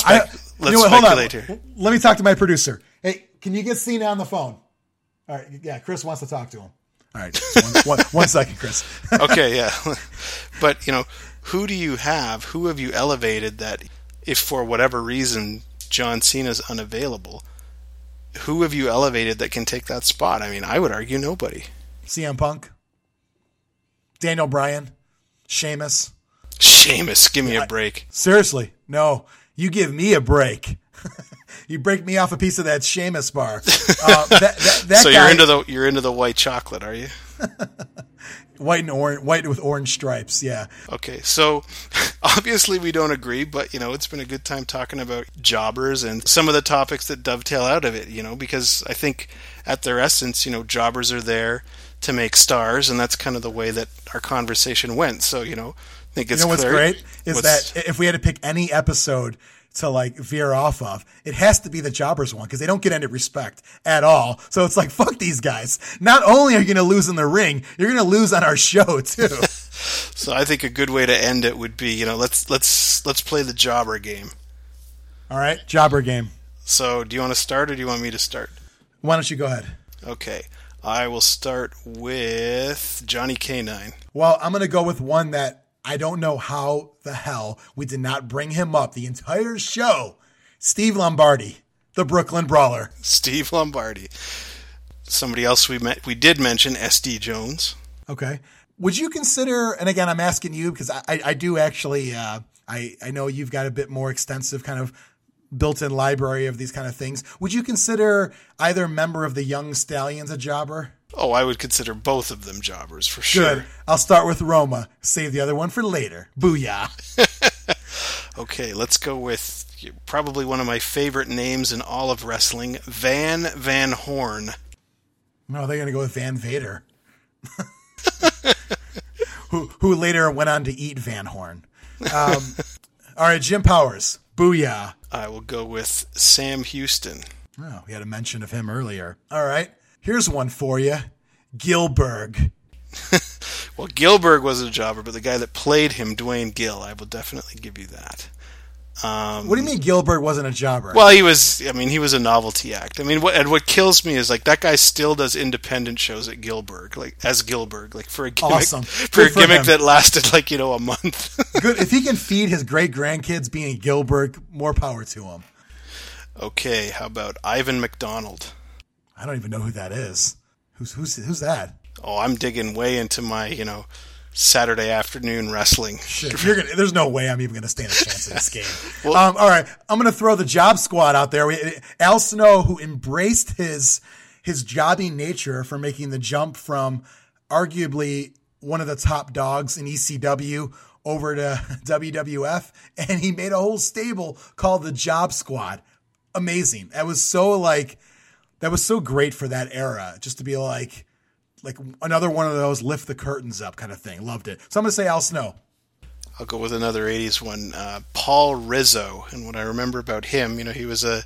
speculate here. Let me talk to my producer. Hey, can you get Cena on the phone? All right. Yeah, Chris wants to talk to him. All right. One second, Chris. Okay, yeah. But, who do you have? Who have you elevated that if for whatever reason John Cena's unavailable, who have you elevated that can take that spot? I mean, I would argue nobody. CM Punk, Daniel Bryan, Sheamus. Sheamus, give me a break. Seriously, no. You give me a break. You break me off a piece of that Sheamus bar. That so guy, you're into the white chocolate, are you? White and orange, white with orange stripes. Yeah. Okay. So obviously we don't agree, but it's been a good time talking about jobbers and some of the topics that dovetail out of it, because I think at their essence, jobbers are there to make stars, and that's kind of the way that our conversation went. So, I think it's what's great is that if we had to pick any episode to veer off of, it has to be the jobbers one because they don't get any respect at all. So it's like, fuck these guys. Not only are you going to lose in the ring, you're going to lose on our show too. So I think a good way to end it would be, let's play the jobber game. All right, jobber game. So do you want to start or do you want me to start? Why don't you go ahead? Okay. I will start with Johnny K9. Well, I'm going to go with one that I don't know how the hell we did not bring him up the entire show. Steve Lombardi, the Brooklyn Brawler. Steve Lombardi. Somebody else we did mention, SD Jones. Okay. Would you consider, and again, I'm asking you because I do actually, I know you've got a bit more extensive kind of built-in library of these kind of things. Would you consider either member of the Young Stallions a jobber? Oh, I would consider both of them jobbers for sure. Good. I'll start with Roma. Save the other one for later. Booyah. Okay, let's go with probably one of my favorite names in all of wrestling, Van Horn. No, they're going to go with Van Vader. who later went on to eat Van Horn. All right, Jim Powers. Booyah. I will go with Sam Houston. Oh, we had a mention of him earlier. All right, here's one for you. Gilberg. Well, Gilberg was a jobber, but the guy that played him, Dwayne Gill, I will definitely give you that. What do you mean Gilbert wasn't a jobber? Well, he was a novelty act. I mean, what kills me is like that guy still does independent shows at Gilberg, for a gimmick, awesome. for a gimmick that lasted a month. Good. If he can feed his great grandkids being Gilbert, more power to him. Okay, how about Ivan McDonald? I don't even know who that is. Who's that? Oh, I'm digging way into my, Saturday afternoon wrestling. Shit, there's no way I'm even going to stand a chance in this game. Well, all right, I'm going to throw the job squad out there. Al Snow, who embraced his jobbing nature for making the jump from arguably one of the top dogs in ECW over to WWF, and he made a whole stable called the Job Squad. Amazing. That was so great for that era, just to be like another one of those lift the curtains up kind of thing. Loved it. So I'm going to say Al Snow. I'll go with another 80s one, Paul Rizzo. And what I remember about him, he was a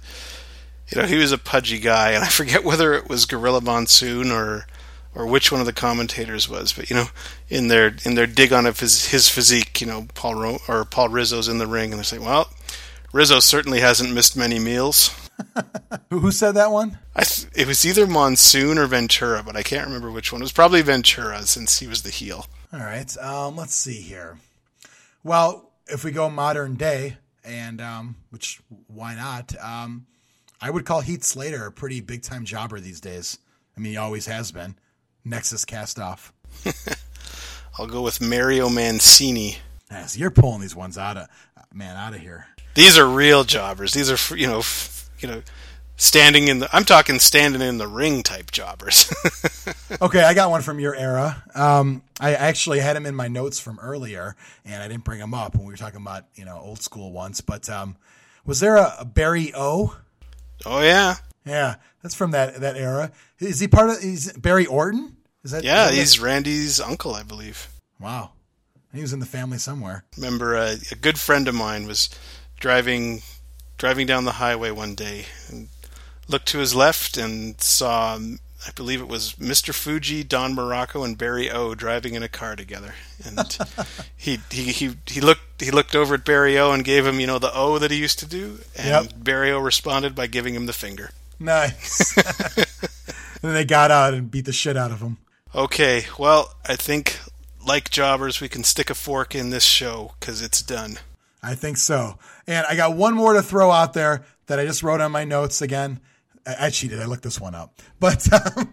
pudgy guy, and I forget whether it was Gorilla Monsoon or which one of the commentators was, but in their dig on his physique, Paul Rizzo's in the ring, and they're saying, well, Rizzo certainly hasn't missed many meals. Who said that one? It was either Monsoon or Ventura, but I can't remember which one. It was probably Ventura, since he was the heel. All right, let's see here. Well, if we go modern day, and which why not? I would call Heath Slater a pretty big time jobber these days. I mean, he always has been. Nexus cast off. I'll go with Mario Mancini. Yeah, so you're pulling these ones out of here. These are real jobbers. These are standing in the ring type jobbers. Okay, I got one from your era. I actually had him in my notes from earlier, and I didn't bring him up when we were talking about old school ones. But was there a Barry O? Oh yeah, yeah, that's from that era. Is he part of? Is Barry Orton? Is that? Yeah, he's Randy's uncle, I believe. Wow, he was in the family somewhere. Remember, a good friend of mine was driving down the highway one day and looked to his left and saw, I believe it was Mr. Fuji, Don Morocco, and Barry O driving in a car together. And he looked over at Barry O and gave him, the O that he used to do. And Barry O responded by giving him the finger. Nice. And then they got out and beat the shit out of him. Okay, well, I think, like jobbers, we can stick a fork in this show because it's done. I think so. And I got one more to throw out there that I just wrote on my notes again. I cheated. I looked this one up. But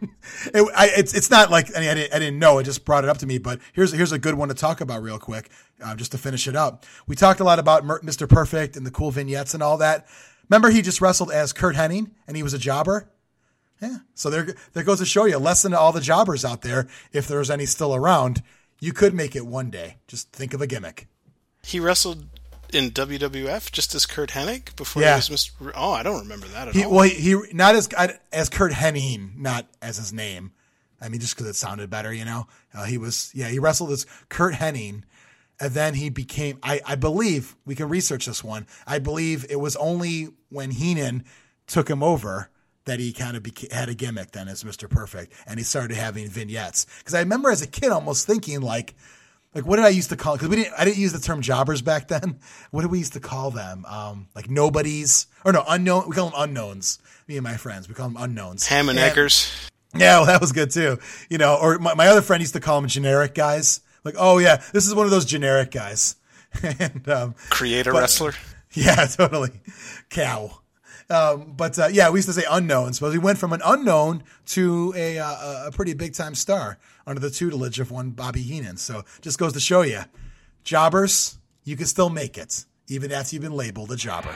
it's not like I didn't know. It just brought it up to me. But here's a good one to talk about real quick, just to finish it up. We talked a lot about Mr. Perfect and the cool vignettes and all that. Remember, he just wrestled as Kurt Hennig, and he was a jobber? Yeah. So there goes to show you, a lesson to all the jobbers out there, if there's any still around, you could make it one day. Just think of a gimmick. He wrestled in WWF just as Kurt Hennig before he was Mr. Oh, I don't remember that at all. Well, he not as Kurt Hennig, not as his name. I mean, just because it sounded better, he wrestled as Kurt Hennig, and then he became, I believe, we can research this one, I believe it was only when Heenan took him over that he kind of had a gimmick then as Mr. Perfect, and he started having vignettes. Because I remember as a kid almost thinking like what did I used to call it? Because I didn't use the term jobbers back then. What did we used to call them? Like nobodies, or no, unknown. We call them unknowns. Me and my friends, we call them unknowns. Ham and Eggers. Yeah, well, that was good too. Or my other friend used to call them generic guys. Like, oh yeah, this is one of those generic guys. And wrestler. Yeah, totally. Cow. We used to say unknowns, but we went from an unknown to a pretty big time star under the tutelage of one Bobby Heenan. So just goes to show you, jobbers, you can still make it, even after you've been labeled a jobber.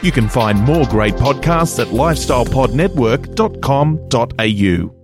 You can find more great podcasts at lifestylepodnetwork.com.au.